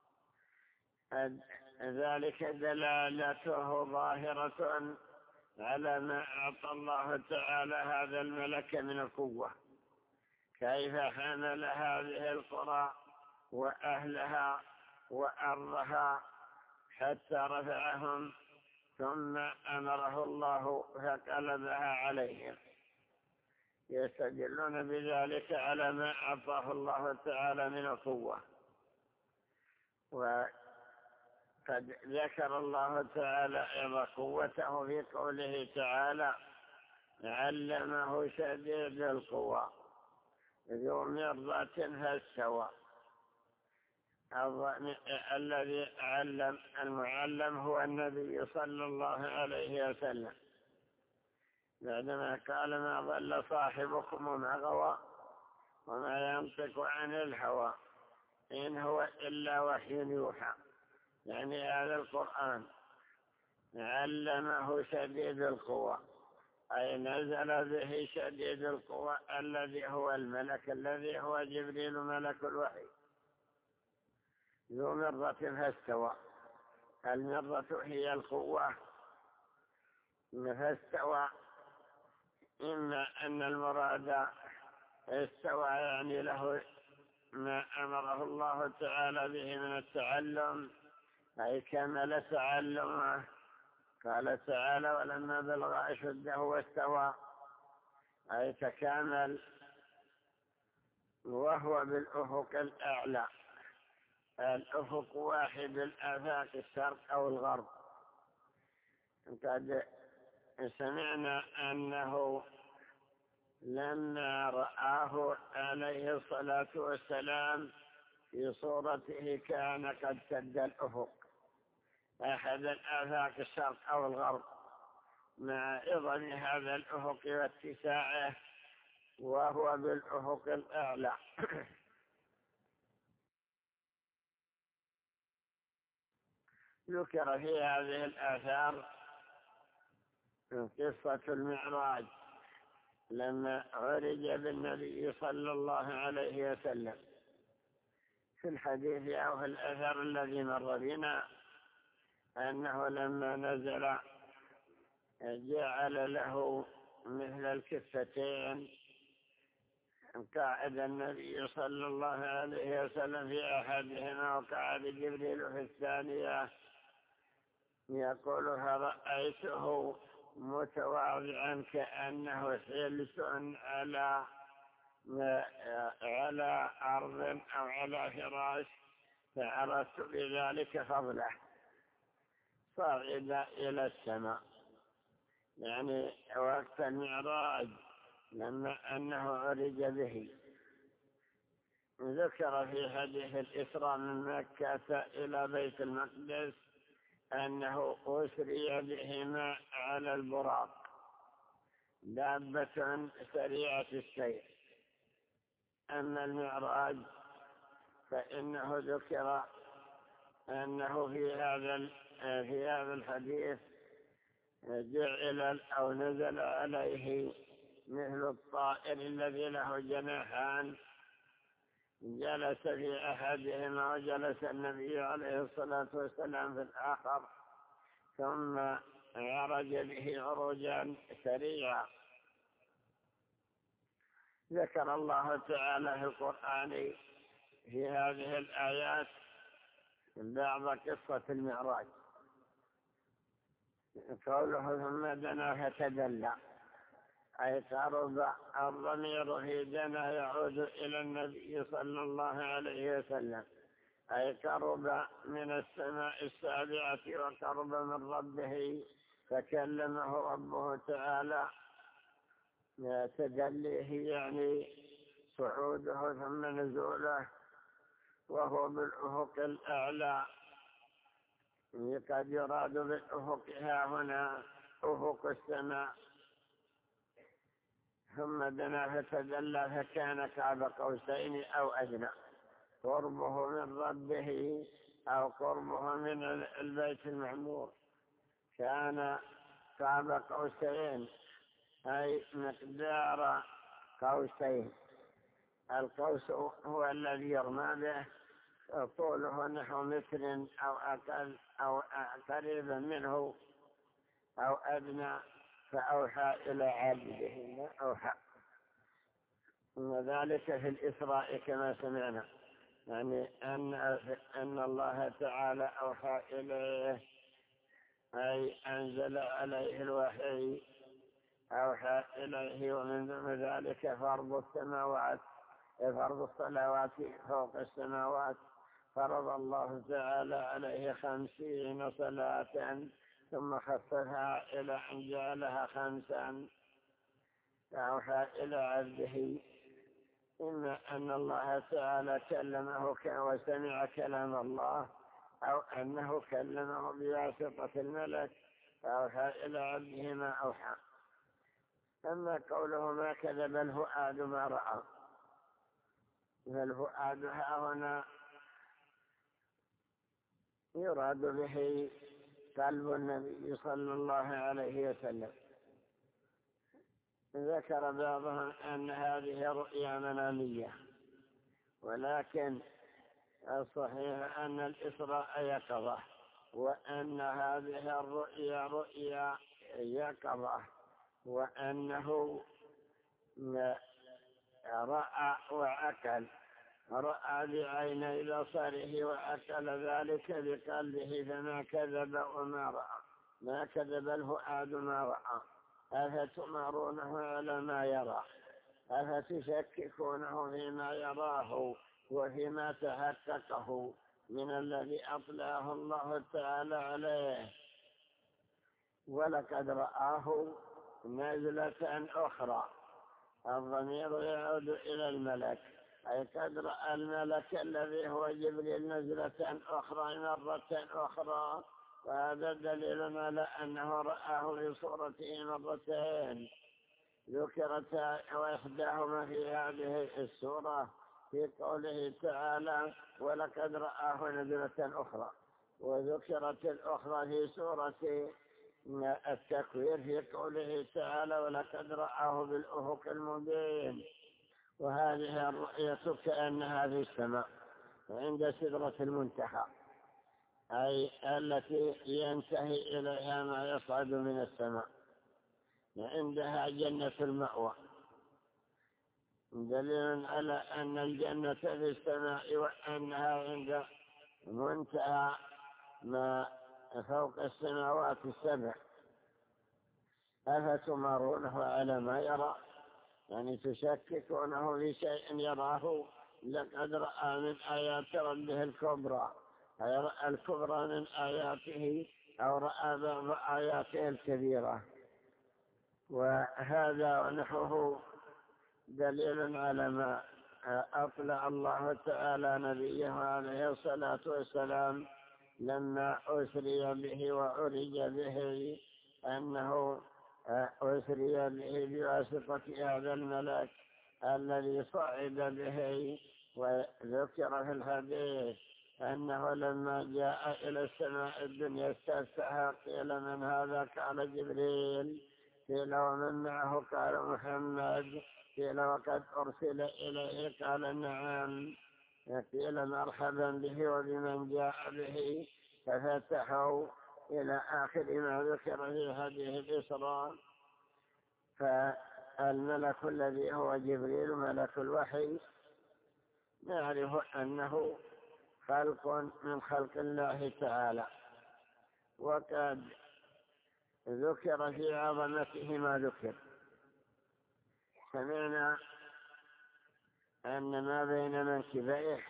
ذلك دلالته ظاهرة على ما أعطى الله تعالى هذا الملك من القوة، كيف حمل هذه القرى وأهلها وأرضها حتى رفعهم، ثم أمره الله فقلبها عليهم، يستدلون بذلك على ما أعطاه الله تعالى من القوة. وقد ذكر الله تعالى أيضا قوته في قوله تعالى: علمه شديد القوى ذو مرة فاستوى. الذي علم المعلم هو النبي صلى الله عليه وسلم، بعدما قال: ما ضل صاحبكم وما غوى وما ينطق عن الهوى إن هو إلا وحي يوحى، يعني هذا القرآن علمه شديد القوى، أي نزل به شديد القوى الذي هو الملك، الذي هو جبريل ملك الوحي، ذو مرة فاستوى. المرة هي القوة، فاستوى إما أن المراد استوى يعني له ما أمره الله تعالى به من التعلم، أي كمل تعلمه. قال تعالى: ولما بلغ أشده واستوى، أي تكامل وهو بالأفق الأعلى. الأفق واحد الآفاق، الشرق أو الغرب. قد سمعنا أنه لما رآه عليه الصلاة والسلام في صورته كان قد سد الأفق، أحد الآفاق الشرق أو الغرب، مع عظم هذا الأفق واتساعه، وهو بالأفق الأعلى. ذكر في هذه الآثار قصة المعراج لما عرج بالنبي صلى الله عليه وسلم. في الحديث أو في الأثر الذي مر بنا أنه لما نزل جعل له مثل الكفتين، قاعد النبي صلى الله عليه وسلم في أحدهما وقعد جبريل في الثانية، يقول: فرأيته متواضعا كأنه حلس على على أرض أو على فراش، فعرفت بذلك فضله، صعد إلى السماء. يعني وقت المعراج لما أنه عرج به. ذكر في حديث الإسراء من مكة إلى بيت المقدس أنه أسري بهما على البراق، دابة سريعة السير. أما المعراج فإنه ذكر أنه في هذا في هذا الحديث جعل أو نزل عليه مثل الطائر الذي له جناحان، جلس في أحدهما وجلس النبي عليه الصلاة والسلام في الآخر، ثم عرج به عروجا سريعا. ذكر الله تعالى في القرآن في هذه الآيات بعض قصة المعراج، قوله: ثم دنا فتدلى، أي قرب. الضمير في دنا يعود إلى النبي صلى الله عليه وسلم، أي قرب من السماء السابعة وقرب من ربه، فكلمه ربه تعالى. تدليه يعني صعوده ثم نزوله، وهو بالأفق الأعلى. قد يراد بالأفق ها هنا أفق السماء. ثم دنا فتدلى فكان قاب قوسين أو أدنى، قربه من ربه أو قربه من البيت المعمور كان قاب قوسين أي مقدار قوسين. القوس هو الذي يرمى به، طوله نحو متر أو أقل أو قريبا منه أو أدنى. فأوحى إلى عبده ما أوحى، وذلك في الإسراء كما سمعنا، يعني أن, أن الله تعالى أوحى إليه أي أنزل عليه الوحي، أوحى إليه. ومن ضمن ذلك فرض السماوات، فرض الصلوات فوق السماوات. فرض الله تعالى عليه خمسين صلاة ثم خففها إلى أن جعلها خمسا. فأوحى إلى عبده إما أن الله تعالى كلمه وسمع كلام الله، أو أنه كلمه بواسطة الملك، فأوحى إلى عبده ما أوحى. أما قوله ما كذب الفؤاد ما رأى، فالفؤاد ها هنا يراد به قلب النبي صلى الله عليه وسلم. ذكر بعضهم أن هذه رؤيا منامية، ولكن الصحيح أن الإسراء يقظة، وأن هذه الرؤيا رؤيا يقظة، وأنه رأى وعقل، رأى بعيني بصره وأكل ذلك بقلبه، فما كذب وما رأى. ما كذب الفؤاد ما رأى. أفتمارونه على ما يرى، أفتشككونه فيما يراه وفيما تحققه من الذي أطلعه الله تعالى عليه. ولقد رآه نزلة أخرى، الضمير يعود إلى الملك، أي قد رأى الملك الذي هو جبريل نزلة أخرى مرة أخرى. وهذا دليل على أنه رآه في صورته مرتين، ذكرت وإحداهما في هذه السورة في قوله تعالى ولقد رآه نزلة أخرى، وذكرت الأخرى في سورة التكوير في قوله تعالى ولقد رآه بالأفق المبين. وهذه الرؤية كأنها في السماء عند سدرة المنتهى، أي التي ينتهي إليها ما يصعد من السماء، عندها جنة المأوى، دليل على أن الجنة في السماء وأنها عند منتهى ما فوق السماوات السبع. أفتمارونه على ما يرى، يعني تشككونه في شيء يراه. لقد رأى من آيات ربه الكبرى، أي رأى الكبرى من آياته، أو رأى بعض آياته الكبيرة. وهذا ونحوه دليل على ما أطلع الله تعالى نبيه عليه الصلاة والسلام لما أسري به وعرج به، أنه أسري به بواسطة هذا الملك الذي صعد به. وذكر في الحديث أنه لما جاء إلى السماء الدنيا استفتح، قيل من هذا؟ قال جبريل. قيل ومن معه؟ قال محمد. قيل وقد أرسل إليه؟ قال نعم. قيل مرحبا به وبمن جاء به، ففتحوا إلى آخر ما ذكر في حديث الإسراء. فالملك الذي هو جبريل ملك الوحي نعرف أنه خلق من خلق الله تعالى، وقد ذكر في عظمته ما ذكر. سمعنا أن ما بين منكبيه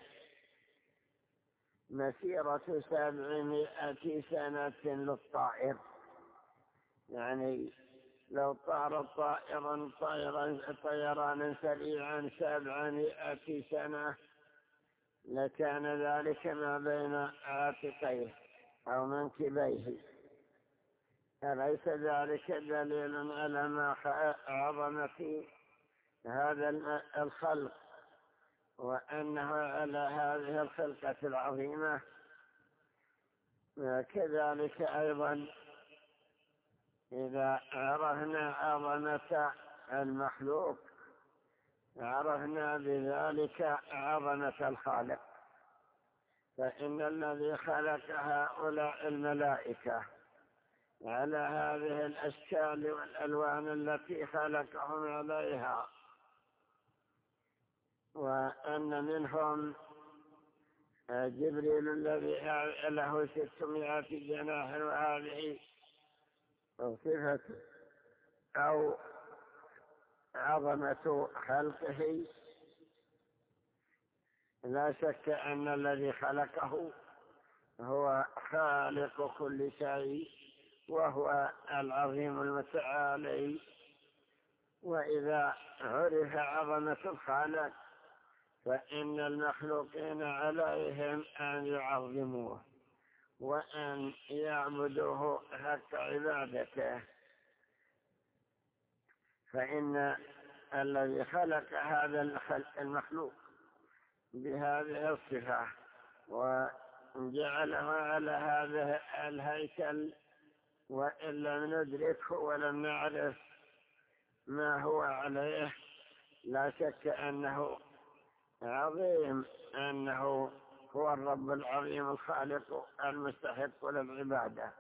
مسيرة سبعمائة سنة للطائر، يعني لو طار طائرا طيرا طيرانا سريعا سبعمائة سنة لكان ذلك ما بين عاتقيه أو منكبيه. أليس ذلك دليل على ما عظمة هذا الخلق، وأنه على هذه الخلقة العظيمة؟ كذلك أيضا إذا عرفنا عظمة المخلوق عرفنا بذلك عظمة الخالق، فإن الذي خلق هؤلاء الملائكة على هذه الأشكال والألوان التي خلقهم عليها، وأن منهم جبريل الذي له ستمائة جناح وهذه صفة أو عظمة خلقه، لا شك أن الذي خلقه هو خالق كل شيء وهو العظيم المتعالي. وإذا عرف عظمة الخالق فإن المخلوقين عليهم أن يعظموه وأن يعبدوه حق عبادته، فإن الذي خلق هذا المخلوق بهذه الصفة وجعله على هذا الهيكل، وإن لم ندركه ولم نعرف ما هو عليه لا شك أنه عظيم، أنه هو الرب العظيم الخالق المستحق للعبادة.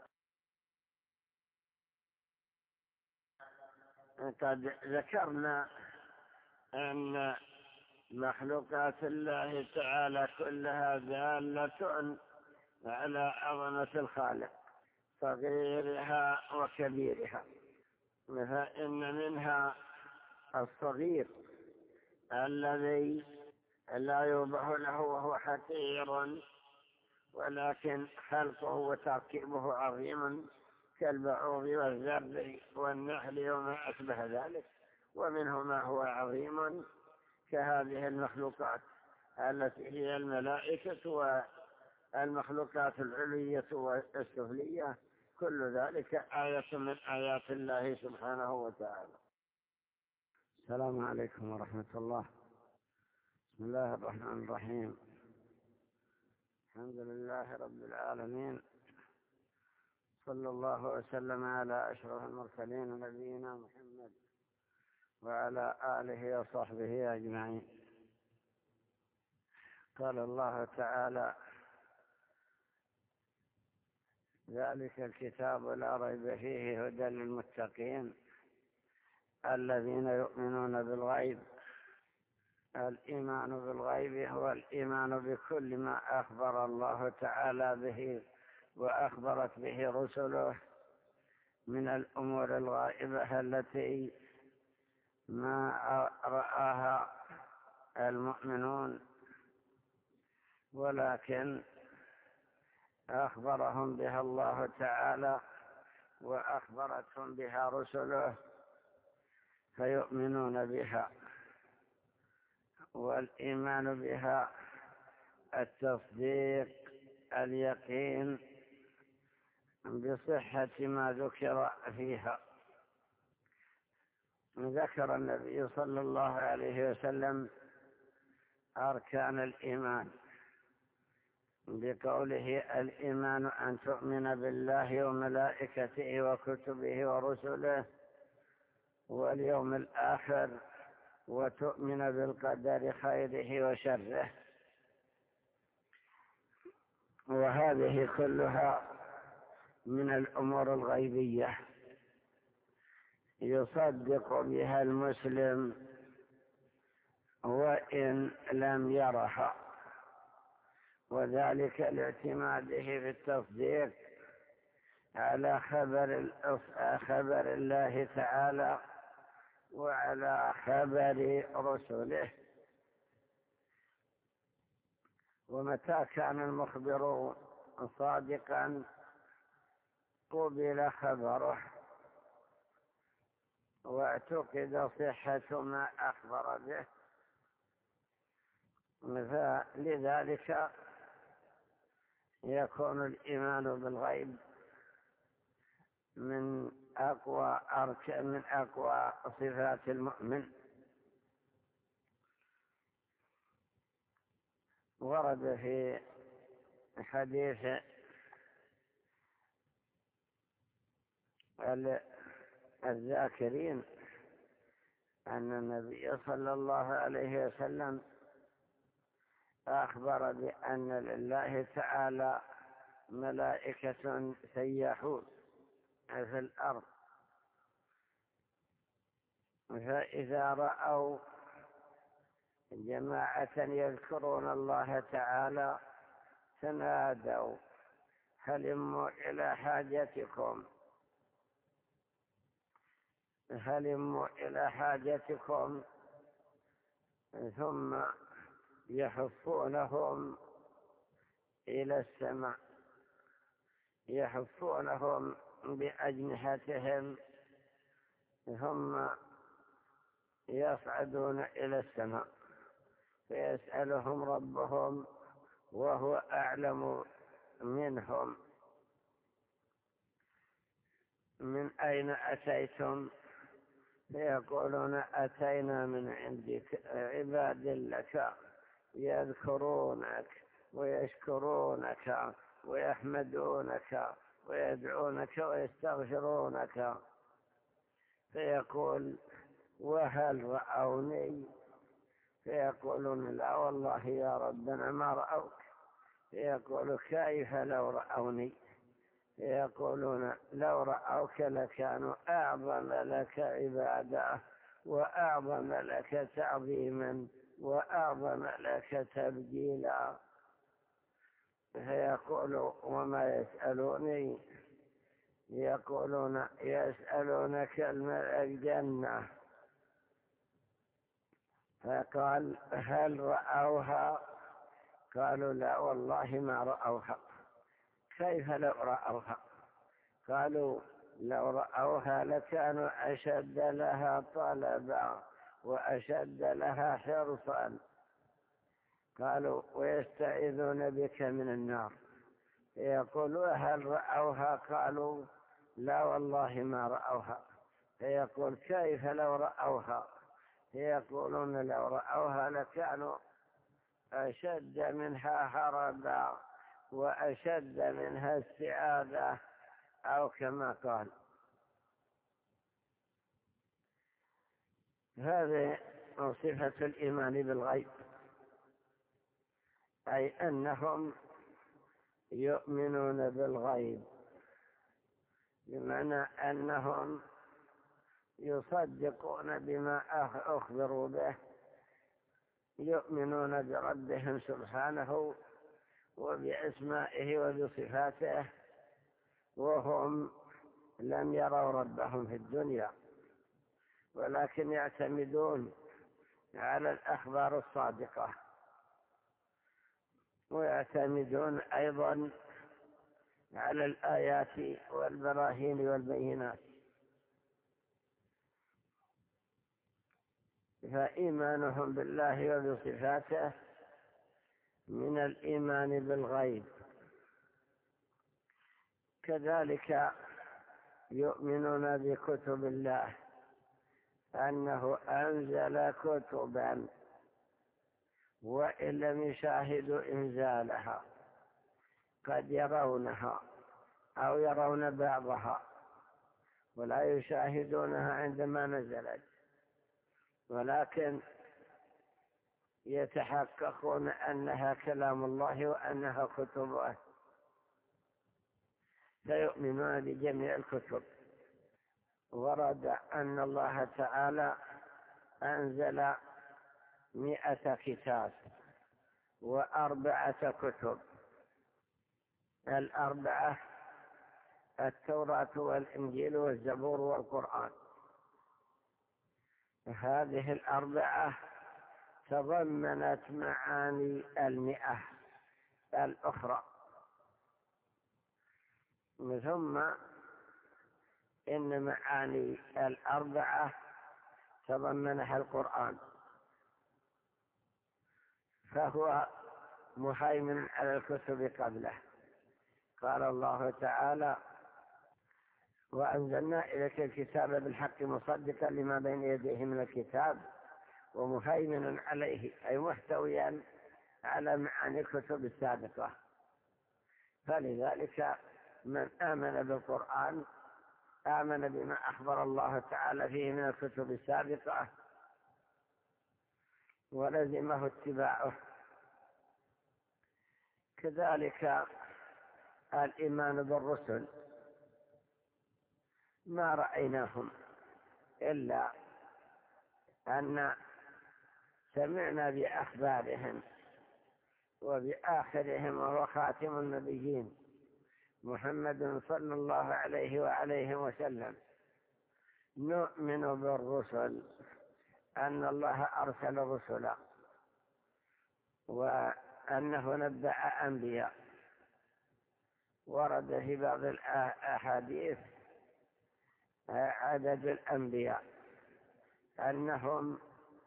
قد ذكرنا أن مخلوقات الله تعالى كلها دالة على عظمة الخالق صغيرها وكبيرها، فإن منها الصغير الذي لا يوضح له وهو حقير، ولكن خلقه وتركيبه عظيم كالبعوض والذر والنحل وما أشبه ذلك، ومنه ما هو عظيم كهذه المخلوقات التي هي الملائكة والمخلوقات العلية والسفلية، كل ذلك آية من آيات الله سبحانه وتعالى. السلام عليكم ورحمة الله. بسم الله الرحمن الرحيم. الحمد لله رب العالمين، صلى الله وسلم على أشرف المرسلين نبينا محمد وعلى آله وصحبه أجمعين. قال الله تعالى: ذلك الكتاب لا ريب فيه هدى للمتقين الذين يؤمنون بالغيب. الإيمان بالغيب هو الإيمان بكل ما أخبر الله تعالى به وأخبرت به رسله من الأمور الغائبة التي ما رآها المؤمنون، ولكن أخبرهم بها الله تعالى وأخبرتهم بها رسله فيؤمنون بها. والإيمان بها التصديق اليقين بصحة ما ذكر فيها. ذكر النبي صلى الله عليه وسلم أركان الإيمان بقوله: الإيمان أن تؤمن بالله وملائكته وكتبه ورسله واليوم الآخر وتؤمن بالقدر خيره وشره. وهذه كلها من الأمور الغيبية يصدق بها المسلم وإن لم يرها، وذلك لاعتماده في التصديق على خبر خبر الله تعالى وعلى خبر رسله. ومتى كان المخبر صادقا قبل خبره واعتقد صحة ما أخبر به. فلذلك يكون الإيمان بالغيب من أقوى أركان من أقوى صفات المؤمن. ورد في حديث الذاكرين أن النبي صلى الله عليه وسلم أخبر بأن لله تعالى ملائكة سياحون في الأرض، فإذا رأوا جماعة يذكرون الله تعالى تنادوا هلموا إلى حاجتكم هلموا إلى حاجتكم ثم يحفونهم إلى السماء، يحفونهم بأجنحتهم ثم يصعدون إلى السماء، فيسألهم ربهم وهو أعلم منهم من أين أتيتم؟ فيقولون أتينا من عندك عباد لك يذكرونك ويشكرونك ويحمدونك ويدعونك ويستغفرونك. فيقول وهل رأوني؟ فيقولون لا والله يا ربنا ما رأوك. فيقول كيف لو رأوني؟ فيقولون لو رأوك لكانوا أعظم لك عبادة وأعظم لك تعظيما وأعظم لك تبجيلا. فيقول وما يسألوني؟ يقولون يسألونك الجنة. فقال هل رأوها؟ قالوا لا والله ما رأوها. كيف لو رأوها؟ قالوا لو رأوها لكانوا أشد لها طلبا وأشد لها حرصا. قالوا ويستعيذون بك من النار. يقولوا هل رأوها؟ قالوا لا والله ما رأوها. فيقول كيف لو رأوها؟ يقولون لو رأوها لكانوا أشد منها هربا وأشد منها استعاذة أو كما قال. هذه صفة الإيمان بالغيب، أي أنهم يؤمنون بالغيب، بمعنى أنهم يصدقون بما أخبروا به، يؤمنون بربهم سبحانه وبأسمائه وبصفاته، وهم لم يروا ربهم في الدنيا ولكن يعتمدون على الأخبار الصادقة، ويعتمدون أيضا على الآيات والبراهين والبينات. فإيمانهم بالله وبصفاته من الإيمان بالغيب. كذلك يؤمنون بكتب الله، أنه أنزل كتبا وإن لم يشاهدوا إنزالها قد يرونها أو يرون بعضها ولا يشاهدونها عندما نزلت، ولكن يتحققون أنها كلام الله وأنها كتبه، فيؤمنون بجميع الكتب. ورد أن الله تعالى أنزل مئة كتاب وأربعة كتب. الأربعة التوراة والإنجيل والزبور والقرآن. هذه الأربعة تضمنت معاني المئة الأخرى. ثم إن معاني الأربعة تضمنها القرآن، فهو مهيمن على الكتب قبله. قال الله تعالى وأنزلنا إليك الكتاب بالحق مصدقا لما بين يديه من الكتاب ومهيمنا عليه، أي محتويا على معاني الكتب السابقة. فلذلك من آمن بالقرآن آمن بما أخبر الله تعالى فيه من الكتب السابقة ولزمه اتباعه. كذلك الإيمان بالرسل، ما رأيناهم إلا أن سمعنا بأخبارهم، وبآخرهم وهو خاتم النبيين محمد صلى الله عليه وعليه وسلم. نؤمن بالرسل أن الله أرسل رسلا، وأنه نبأ أنبياء. ورد في بعض الأحاديث عدد الأنبياء أنهم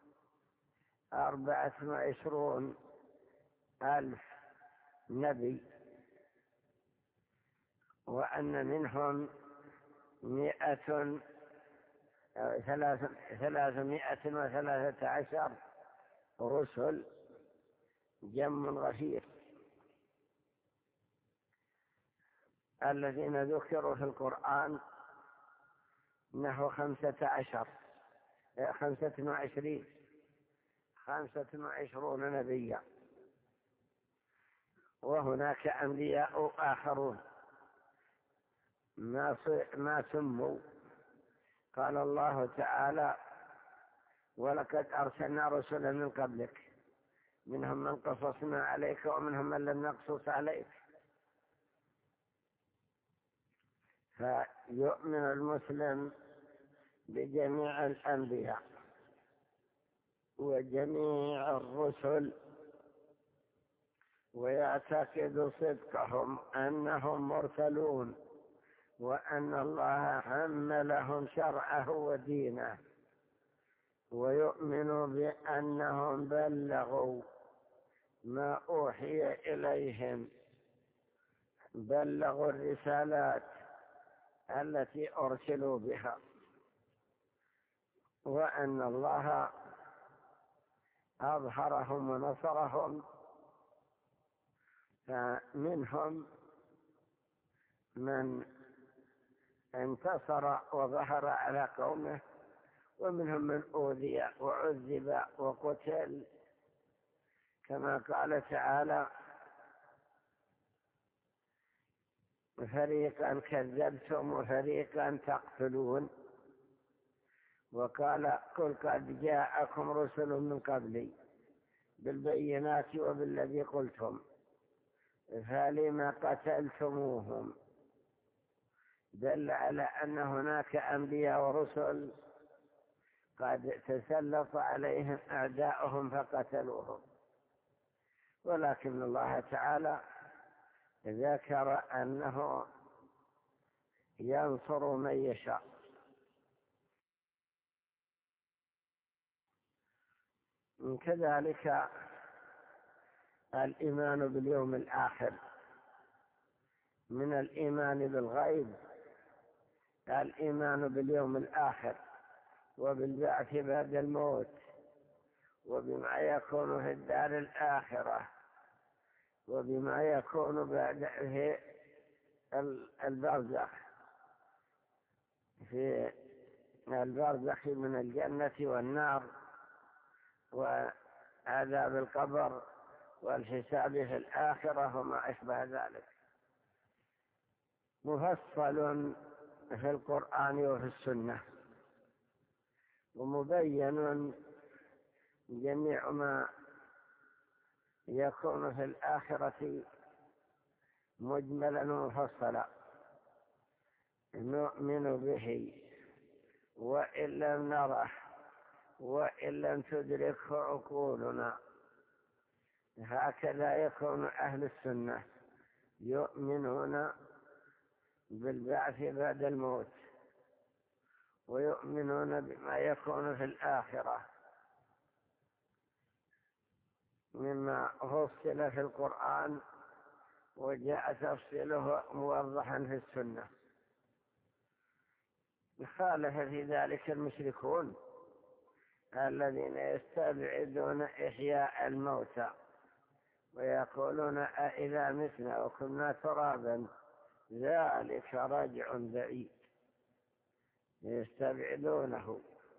أربعة وعشرون ألف نبي، وأن منهم مئة ثلاثمائة وثلاثة عشر رسل، جم غفير. الذين ذكروا في القرآن نحو خمسة عشر خمسة وعشرين خمسة وعشرون نبيا، وهناك أنبياء آخرون ما سموا. قال الله تعالى: ولقد أرسلنا رسلا من قبلك منهم من قصصنا عليك ومنهم من لم نقصص عليك. فيؤمن المسلم بجميع الأنبياء وجميع الرسل، ويعتقد صدقهم أنهم مرسلون، وأن الله حملهم شرعه ودينه، ويؤمن بأنهم بلغوا ما أوحي إليهم، بلغوا الرسالات التي أرسلوا بها، وأن الله أظهرهم ونصرهم. فمنهم من انتصر وظهر على قومه، ومنهم من أوذي وعذب وقتل، كما قال تعالى: فريقا كذبتم وفريقا تقتلون. وقال: قل قد جاءكم رسل من قبلي بالبينات وبالذي قلتم فلم قتلتموهم. دل على أن هناك أنبياء ورسل قد تسلط عليهم أعداؤهم فقتلوهم، ولكن الله تعالى ذكر أنه ينصر من يشاء. كذلك الإيمان باليوم الآخر، من الإيمان بالغيب الإيمان باليوم الآخر وبالبعث بعد الموت، وبما يكون في الدار الآخرة، وبما يكون بعد في البرزخ في البرزخ من الجنة والنار، وعذاب القبر والحساب في الآخرة وما أشبه ذلك، مفصل في القرآن وفي السنة، ومبين جميع ما يكون في الآخرة مجملا ومفصلا. نؤمن به وإن لم نره وإن لم تدركه عقولنا. هكذا يكون أهل السنة، يؤمنون بالبعث بعد الموت، ويؤمنون بما يكون في الآخرة مما فصل في القرآن وجاء تفصيله موضحا في السنة. خالف في ذلك المشركون الذين يستبعدون إحياء الموتى ويقولون أإذا متنا وكنا ترابا ذلك رجع بعيد. يستبعدونه.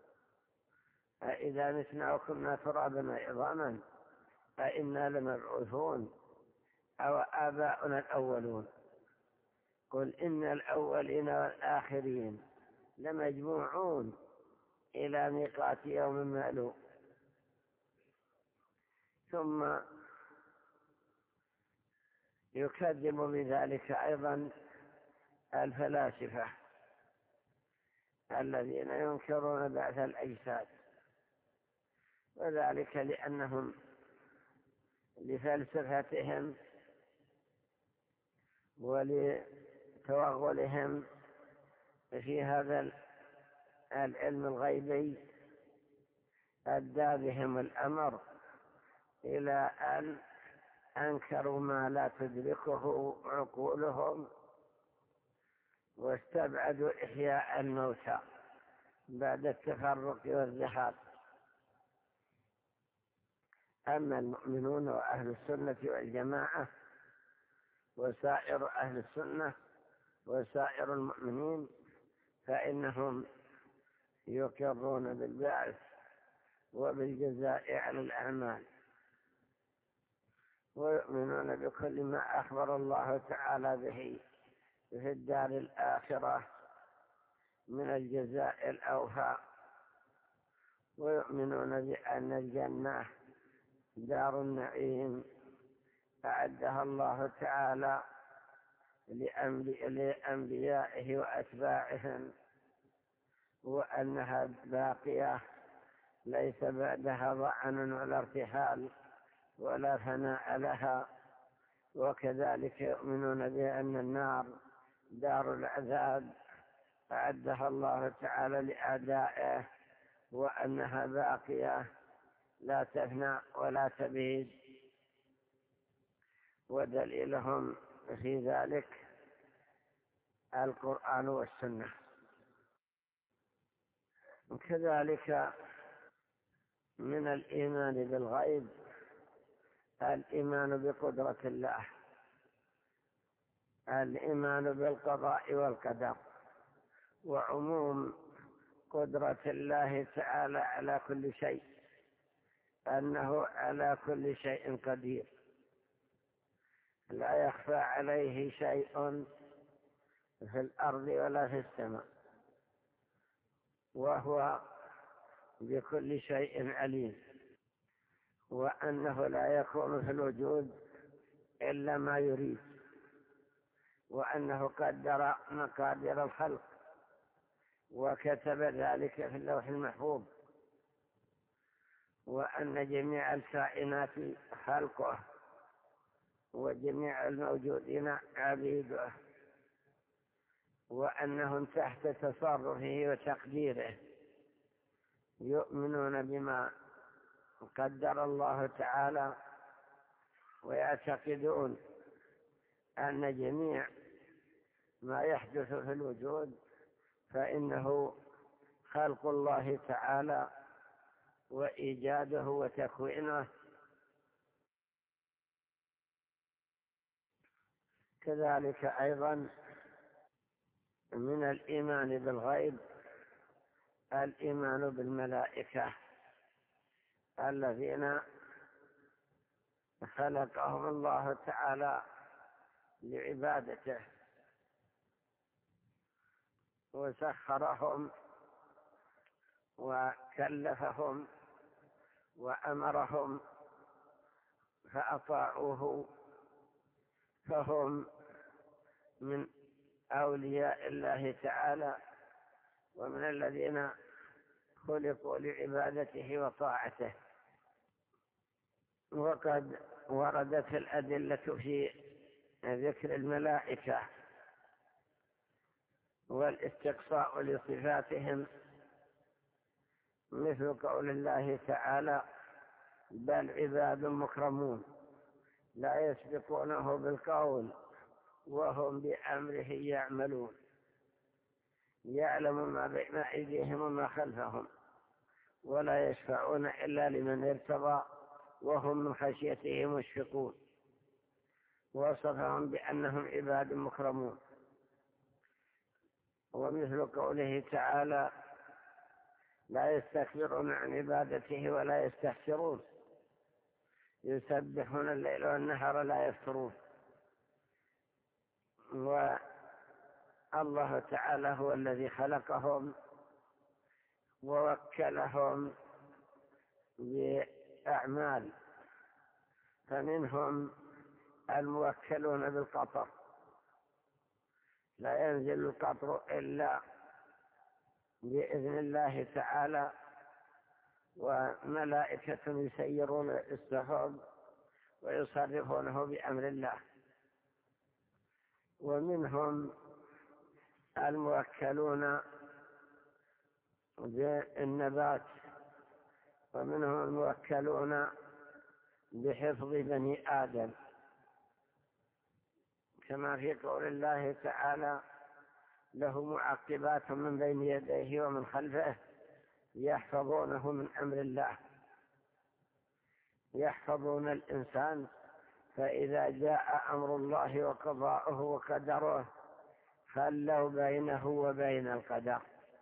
أإذا متنا وكنا ترابا عظاما أإنا لمبعوثون أو آباؤنا الأولون قل إن الأولين والآخرين لمجموعون إلى ميقات يوم معلوم. ثم يكذب بذلك أيضا الفلاسفة الذين ينكرون بعث الأجساد، وذلك لأنهم لفلسفتهم ولتوغلهم في هذا العلم الغيبي أدى بهم الأمر إلى أن أنكروا ما لا تدركه عقولهم، واستبعدوا إحياء الموتى بعد التفرق والذهاب. أما المؤمنون وأهل السنة والجماعة وسائر أهل السنة وسائر المؤمنين فإنهم يقرون بالبعث وبالجزاء على الأعمال، ويؤمنون بكل ما أخبر الله تعالى به في الدار الآخرة من الجزاء الأوفى، ويؤمنون بأن الجنة دار النعيم أعدها الله تعالى لأنبيائه وأتباعهم، وأنها باقية ليس بعدها ضعن ولا ارتحال ولا فناء لها. وكذلك يؤمنون بأن النار دار العذاب أعدها الله تعالى لأعدائه، وأنها باقية لا تفنى ولا تبيد. ودليلهم في ذلك القرآن والسنة. كذلك من الإيمان بالغيب الإيمان بقدرة الله، الإيمان بالقضاء والقدر، وعموم قدرة الله تعالى على كل شيء، أنه على كل شيء قدير، لا يخفى عليه شيء في الأرض ولا في السماء، وهو بكل شيء عليم، وأنه لا يكون في الوجود إلا ما يريد، وأنه قدر مقادير الخلق وكتب ذلك في اللوح المحفوظ، وأن جميع الكائنات خلقه وجميع الموجودين عبيده، وأنهم تحت تصرفه وتقديره. يؤمنون بما قدر الله تعالى، ويعتقدون أن جميع ما يحدث في الوجود فإنه خلق الله تعالى وإيجاده وتكوينه. كذلك أيضا من الإيمان بالغيب الإيمان بالملائكة الذين خلقهم الله تعالى لعبادته، وسخرهم وكلفهم وأمرهم فأطاعوه، فهم من أولياء الله تعالى ومن الذين خلقوا لعبادته وطاعته. وقد وردت الأدلة في ذكر الملائكة والاستقصاء لصفاتهم، مثل قول الله تعالى: بل عباد مكرمون لا يسبقونه بالقول وهم بأمره يعملون، يعلم ما بين أيديهم وما خلفهم ولا يشفعون إلا لمن ارتضى وهم من خشيته مشفقون. وصفهم بأنهم عباد مكرمون. ومثل قوله تعالى لا يستكبرون عن عبادته ولا يستحسرون يسبحون الليل والنهار لا يفترون. والله تعالى هو الذي خلقهم ووكلهم بأعمال، فمنهم الموكلون بالقطر، لا ينزل القطر إلا بإذن الله تعالى، وملائكة يسيرون السحاب ويصرفونه بأمر الله. ومنهم الموكلون بالنبات، ومنهم الموكلون بحفظ بني آدم، كما في قول الله تعالى له معقبات من بين يديه ومن خلفه يحفظونه من أمر الله، يحفظون الإنسان، فإذا جاء أمر الله وقضاؤه وقدره خلوا بينه وبين القدر،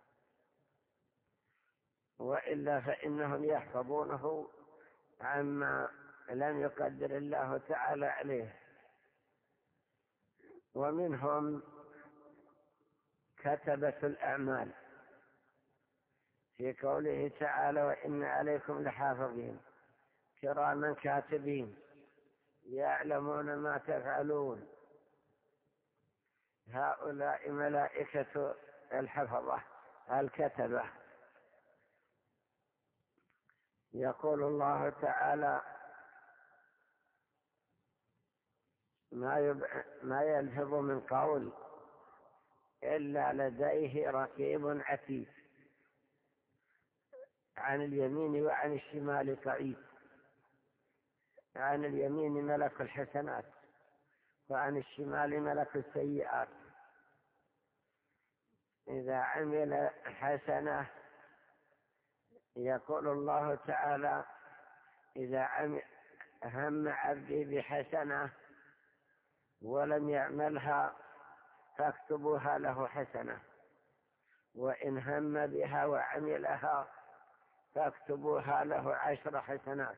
وإلا فإنهم يحفظونه عما لم يقدر الله تعالى عليه. ومنهم كتبة الأعمال في قوله تعالى وإن عليكم لحافظين كراما كاتبين يعلمون ما تفعلون. هؤلاء ملائكة الحفظة الكتبة. يقول الله تعالى ما, يب... ما يلفظ من قول إلا لديه رقيب عتيد، عن اليمين وعن الشمال قعيد. عن اليمين ملك الحسنات، وعن الشمال ملك السيئات. إذا عمل حسنة يقول الله تعالى إذا هم عبدي بحسنة ولم يعملها فاكتبوها له حسنة، وإن هم بها وعملها فاكتبوها له عشر حسنات،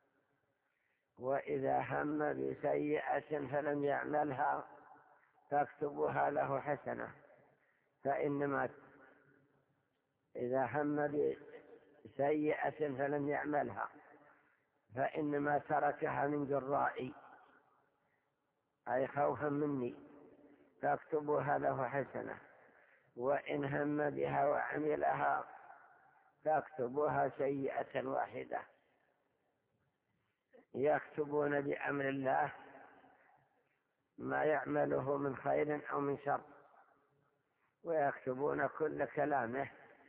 وإذا هم بسيئة فلم يعملها فاكتبوها له حسنة. فإنما إذا هم بسيئة فلم يعملها فإنما تركها من جرائي، أي خوفا مني، فاكتبوها له حسنة. وإن هم بها وعملها فاكتبوها سيئة واحدة. يكتبون بأمر الله ما يعمله من خير أو من شر، ويكتبون كل كلامه.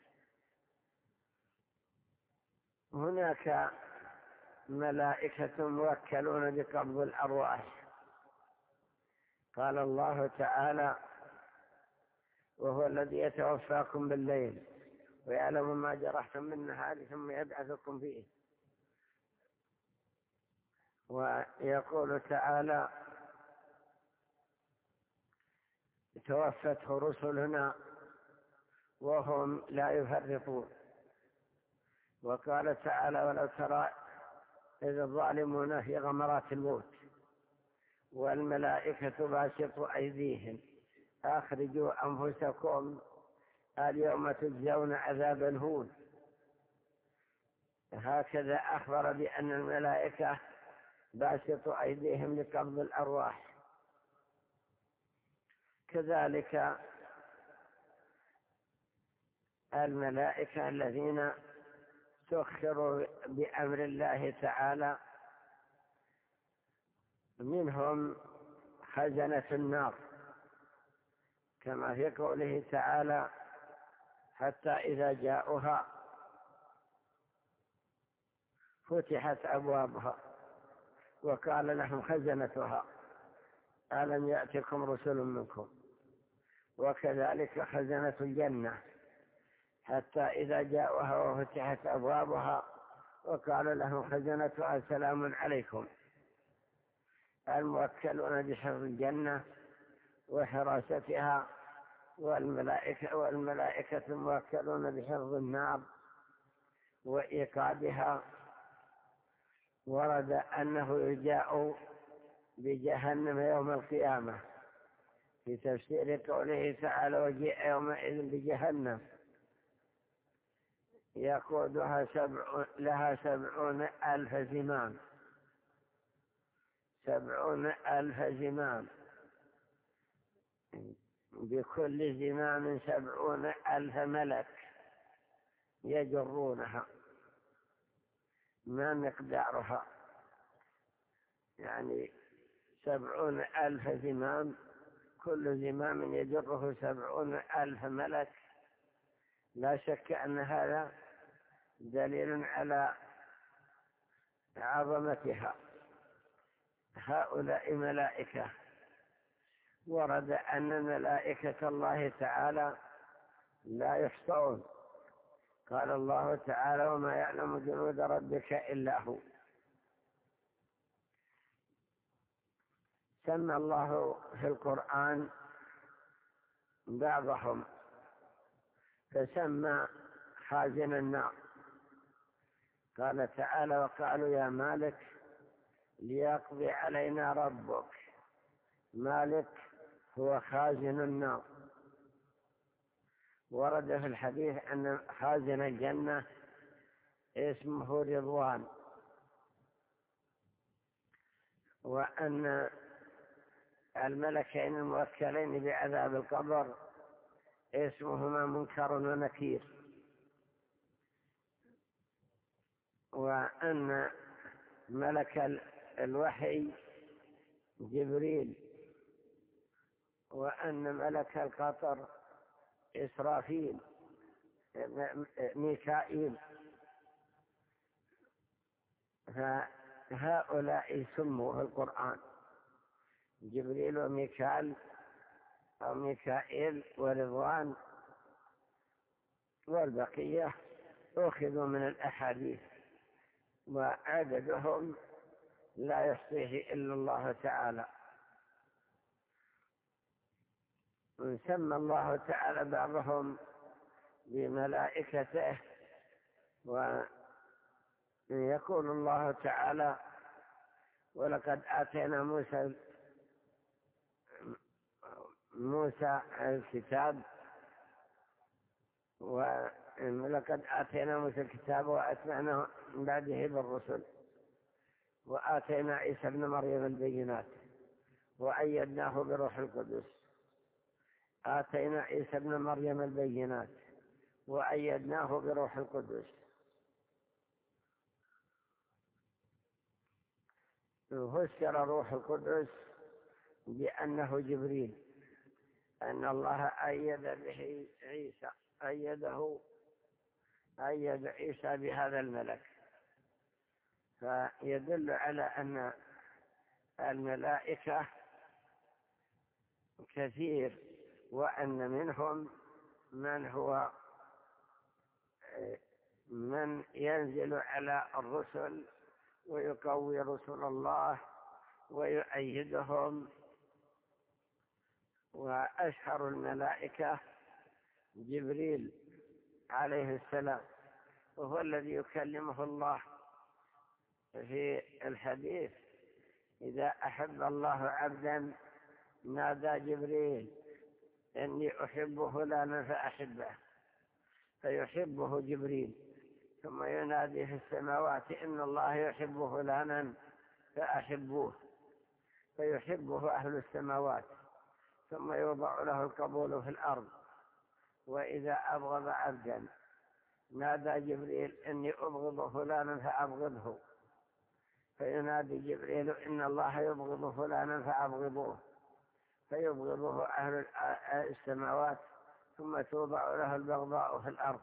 هناك ملائكة موكلون بقبض الأرواح. قال الله تعالى وهو الذي يتوفاكم بالليل ويعلم ما جرحتم بالنهار ثم يبعثكم فيه. ويقول تعالى توفته رسلنا وهم لا يفرطون. وقال تعالى ولو ترى إذ الظالمون في غمرات الموت والملائكة باسطوا أيديهم أخرجوا أنفسكم اليوم تجزون عذاب الهون. هكذا أخبر بأن الملائكة باسطوا أيديهم لقبض الأرواح. كذلك الملائكة الذين سخروا بأمر الله تعالى، منهم خزنة النار كما في قوله تعالى حتى إذا جاءوها فتحت أبوابها وقال لهم خزنتها ألم يأتكم رسل منكم. وكذلك خزنة الجنة حتى إذا جاءوها وفتحت أبوابها وقال لهم خزنتها سلام عليكم. الموكلون بحفظ الجنة وحراستها والملائكة, والملائكة موكلون بحفظ النار وإيقادها. ورد أنه يجاء بجهنم يوم القيامة في تفسير قوله تعالى وجيء يومئذ بجهنم يقودها سبع لها سبعون ألف زمام سبعون ألف زمام بكل زمام سبعون ألف ملك يجرونها. ما مقدارها؟ يعني سبعون ألف زمام، كل زمام يجره سبعون ألف ملك. لا شك أن هذا دليل على عظمتها. هؤلاء ملائكة. ورد أن ملائكة الله تعالى لا يحصون. قال الله تعالى وما يعلم جنود ربك إلا هو. سمى الله في القرآن بعضهم، فسمى خازن النار. قال تعالى وقالوا يا مالك ليقضي علينا ربك. مالك هو خازن النار. ورد في الحديث أن خازن الجنة اسمه رضوان، وأن الملكين الموكلين بعذاب القبر اسمهما منكر ونكير، وأن ملك الوحي جبريل، وأن ملك القطر إسرافيل ميكائيل. فهؤلاء سموا في القرآن جبريل وميكال أو ميكائيل ورضوان، والبقية أخذوا من الأحاديث، وعددهم لا يحصيه إلا الله تعالى. سمى الله تعالى بعضهم بملائكته، ويقول الله تعالى ولقد آتينا موسى موسى الكتاب ولقد آتينا موسى الكتاب وأتبعناه من بعده بالرسل، وآتينا عيسى ابن مريم البينات وأيدناه بروح القدس. آتينا عيسى ابن مريم البينات وأيدناه بروح القدس. فسر روح القدس بأنه جبريل، أن الله أيد به عيسى، أيده أيد عيسى بهذا الملك. فيدل على أن الملائكة كثير، وأن منهم من هو من ينزل على الرسل ويقوي رسل الله ويؤيدهم. وأشهر الملائكة جبريل عليه السلام، وهو الذي يكلمه الله في الحديث إذا أحب الله عبدا نادى جبريل إني أحب فلانا فأحبه، فيحبه جبريل، ثم ينادي في السماوات إن الله يحب فلانا فأحبوه، فيحبه أهل السماوات، ثم يوضع له القبول في الأرض. وإذا أبغض عبدا نادى جبريل إني أبغض فلانا فأبغضه، فينادي جبريل إن الله يبغض فلانا فأبغضوه، فيبغضه أهل السماوات، ثم توضع له البغضاء في الأرض.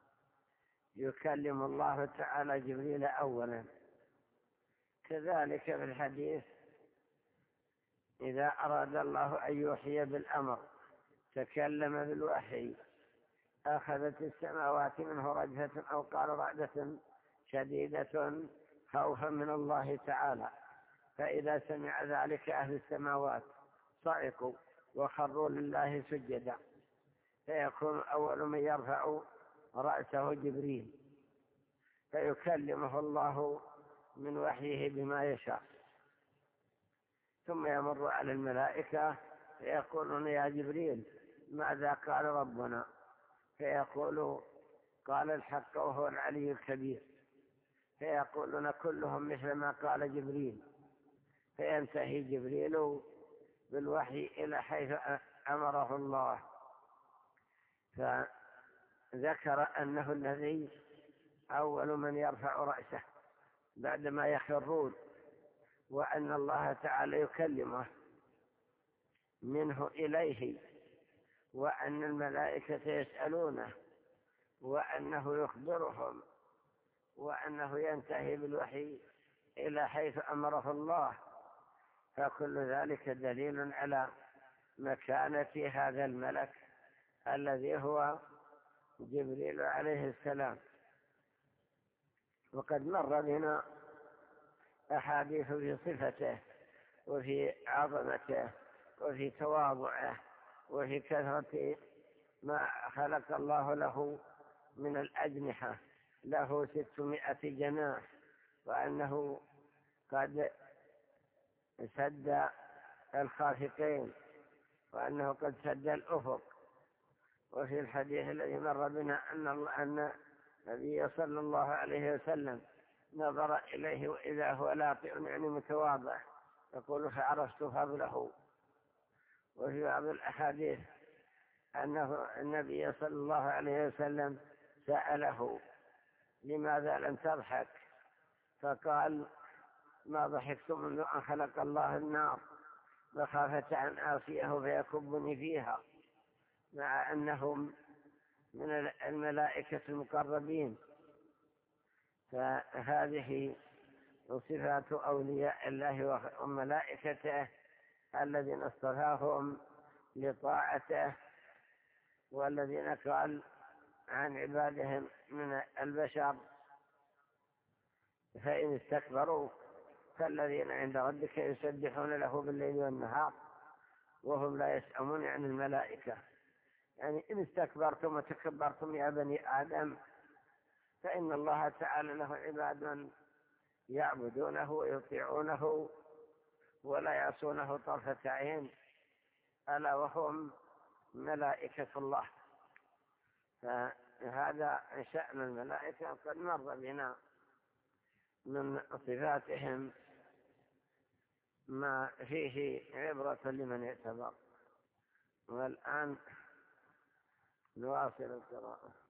يكلم الله تعالى جبريل أولا. كذلك في الحديث إذا أراد الله أن يوحي بالأمر تكلم بالوحي أخذت السماوات منه رجفة أو قال رعدة شديدة خوفا من الله تعالى. فإذا سمع ذلك أهل السماوات صعقوا وخروا لله سجدا فيكون أول من يرفع رأسه جبريل، فيكلمه الله من وحيه بما يشاء، ثم يمر على الملائكة فيقولون يا جبريل ماذا قال ربنا؟ فيقول قال الحق وهو العلي الكبير، فيقولون كلهم مثل ما قال جبريل، فينتهي جبريل بالوحي إلى حيث أمره الله. فذكر أنه الذي أول من يرفع رأسه بعدما يخرون، وأن الله تعالى يكلمه منه إليه، وأن الملائكة يسألونه، وأنه يخبرهم، وأنه ينتهي بالوحي إلى حيث أمره الله. فكل ذلك دليل على مكانة هذا الملك الذي هو جبريل عليه السلام. وقد مر بنا أحاديث في صفته وفي عظمته وفي تواضعه وفي كثرة ما خلق الله له من الأجنحة، له ستمائة جناح، وأنه قد سد الخافقين، وأنه قد سد الأفق. وفي الحديث الذي مر بنا أن أن النبي صلى الله عليه وسلم نظر إليه وإذا هو لاطئ يعني متواضع، يقول فعرفت فضله. وفي بعض الأحاديث أنه النبي صلى الله عليه وسلم سأله لماذا لم تضحك؟ فقال ما ضحكت منذ أن خلق الله النار مخافة أن آصيه فيكبني فيها، مع أنهم من الملائكة المقربين. فهذه صفات أولياء الله وملائكته الذين اصطفاهم لطاعته، والذين قال عن عبادهم من البشر فإن استكبروا فالذين عند ربك يسبحون له بالليل والنهار وهم لا يسأمون عن الملائكة. يعني إن استكبرتم وتكبرتم يا بني آدم فإن الله تعالى له عباد يعبدونه ويطيعونه ولا يعصونه طرفة عين، ألا وهم ملائكة الله. فهذا شأن الملائكة قد مر بنا من صفاتهم ما فيه عبرة لمن يعتبر. والآن نواصل القراءة.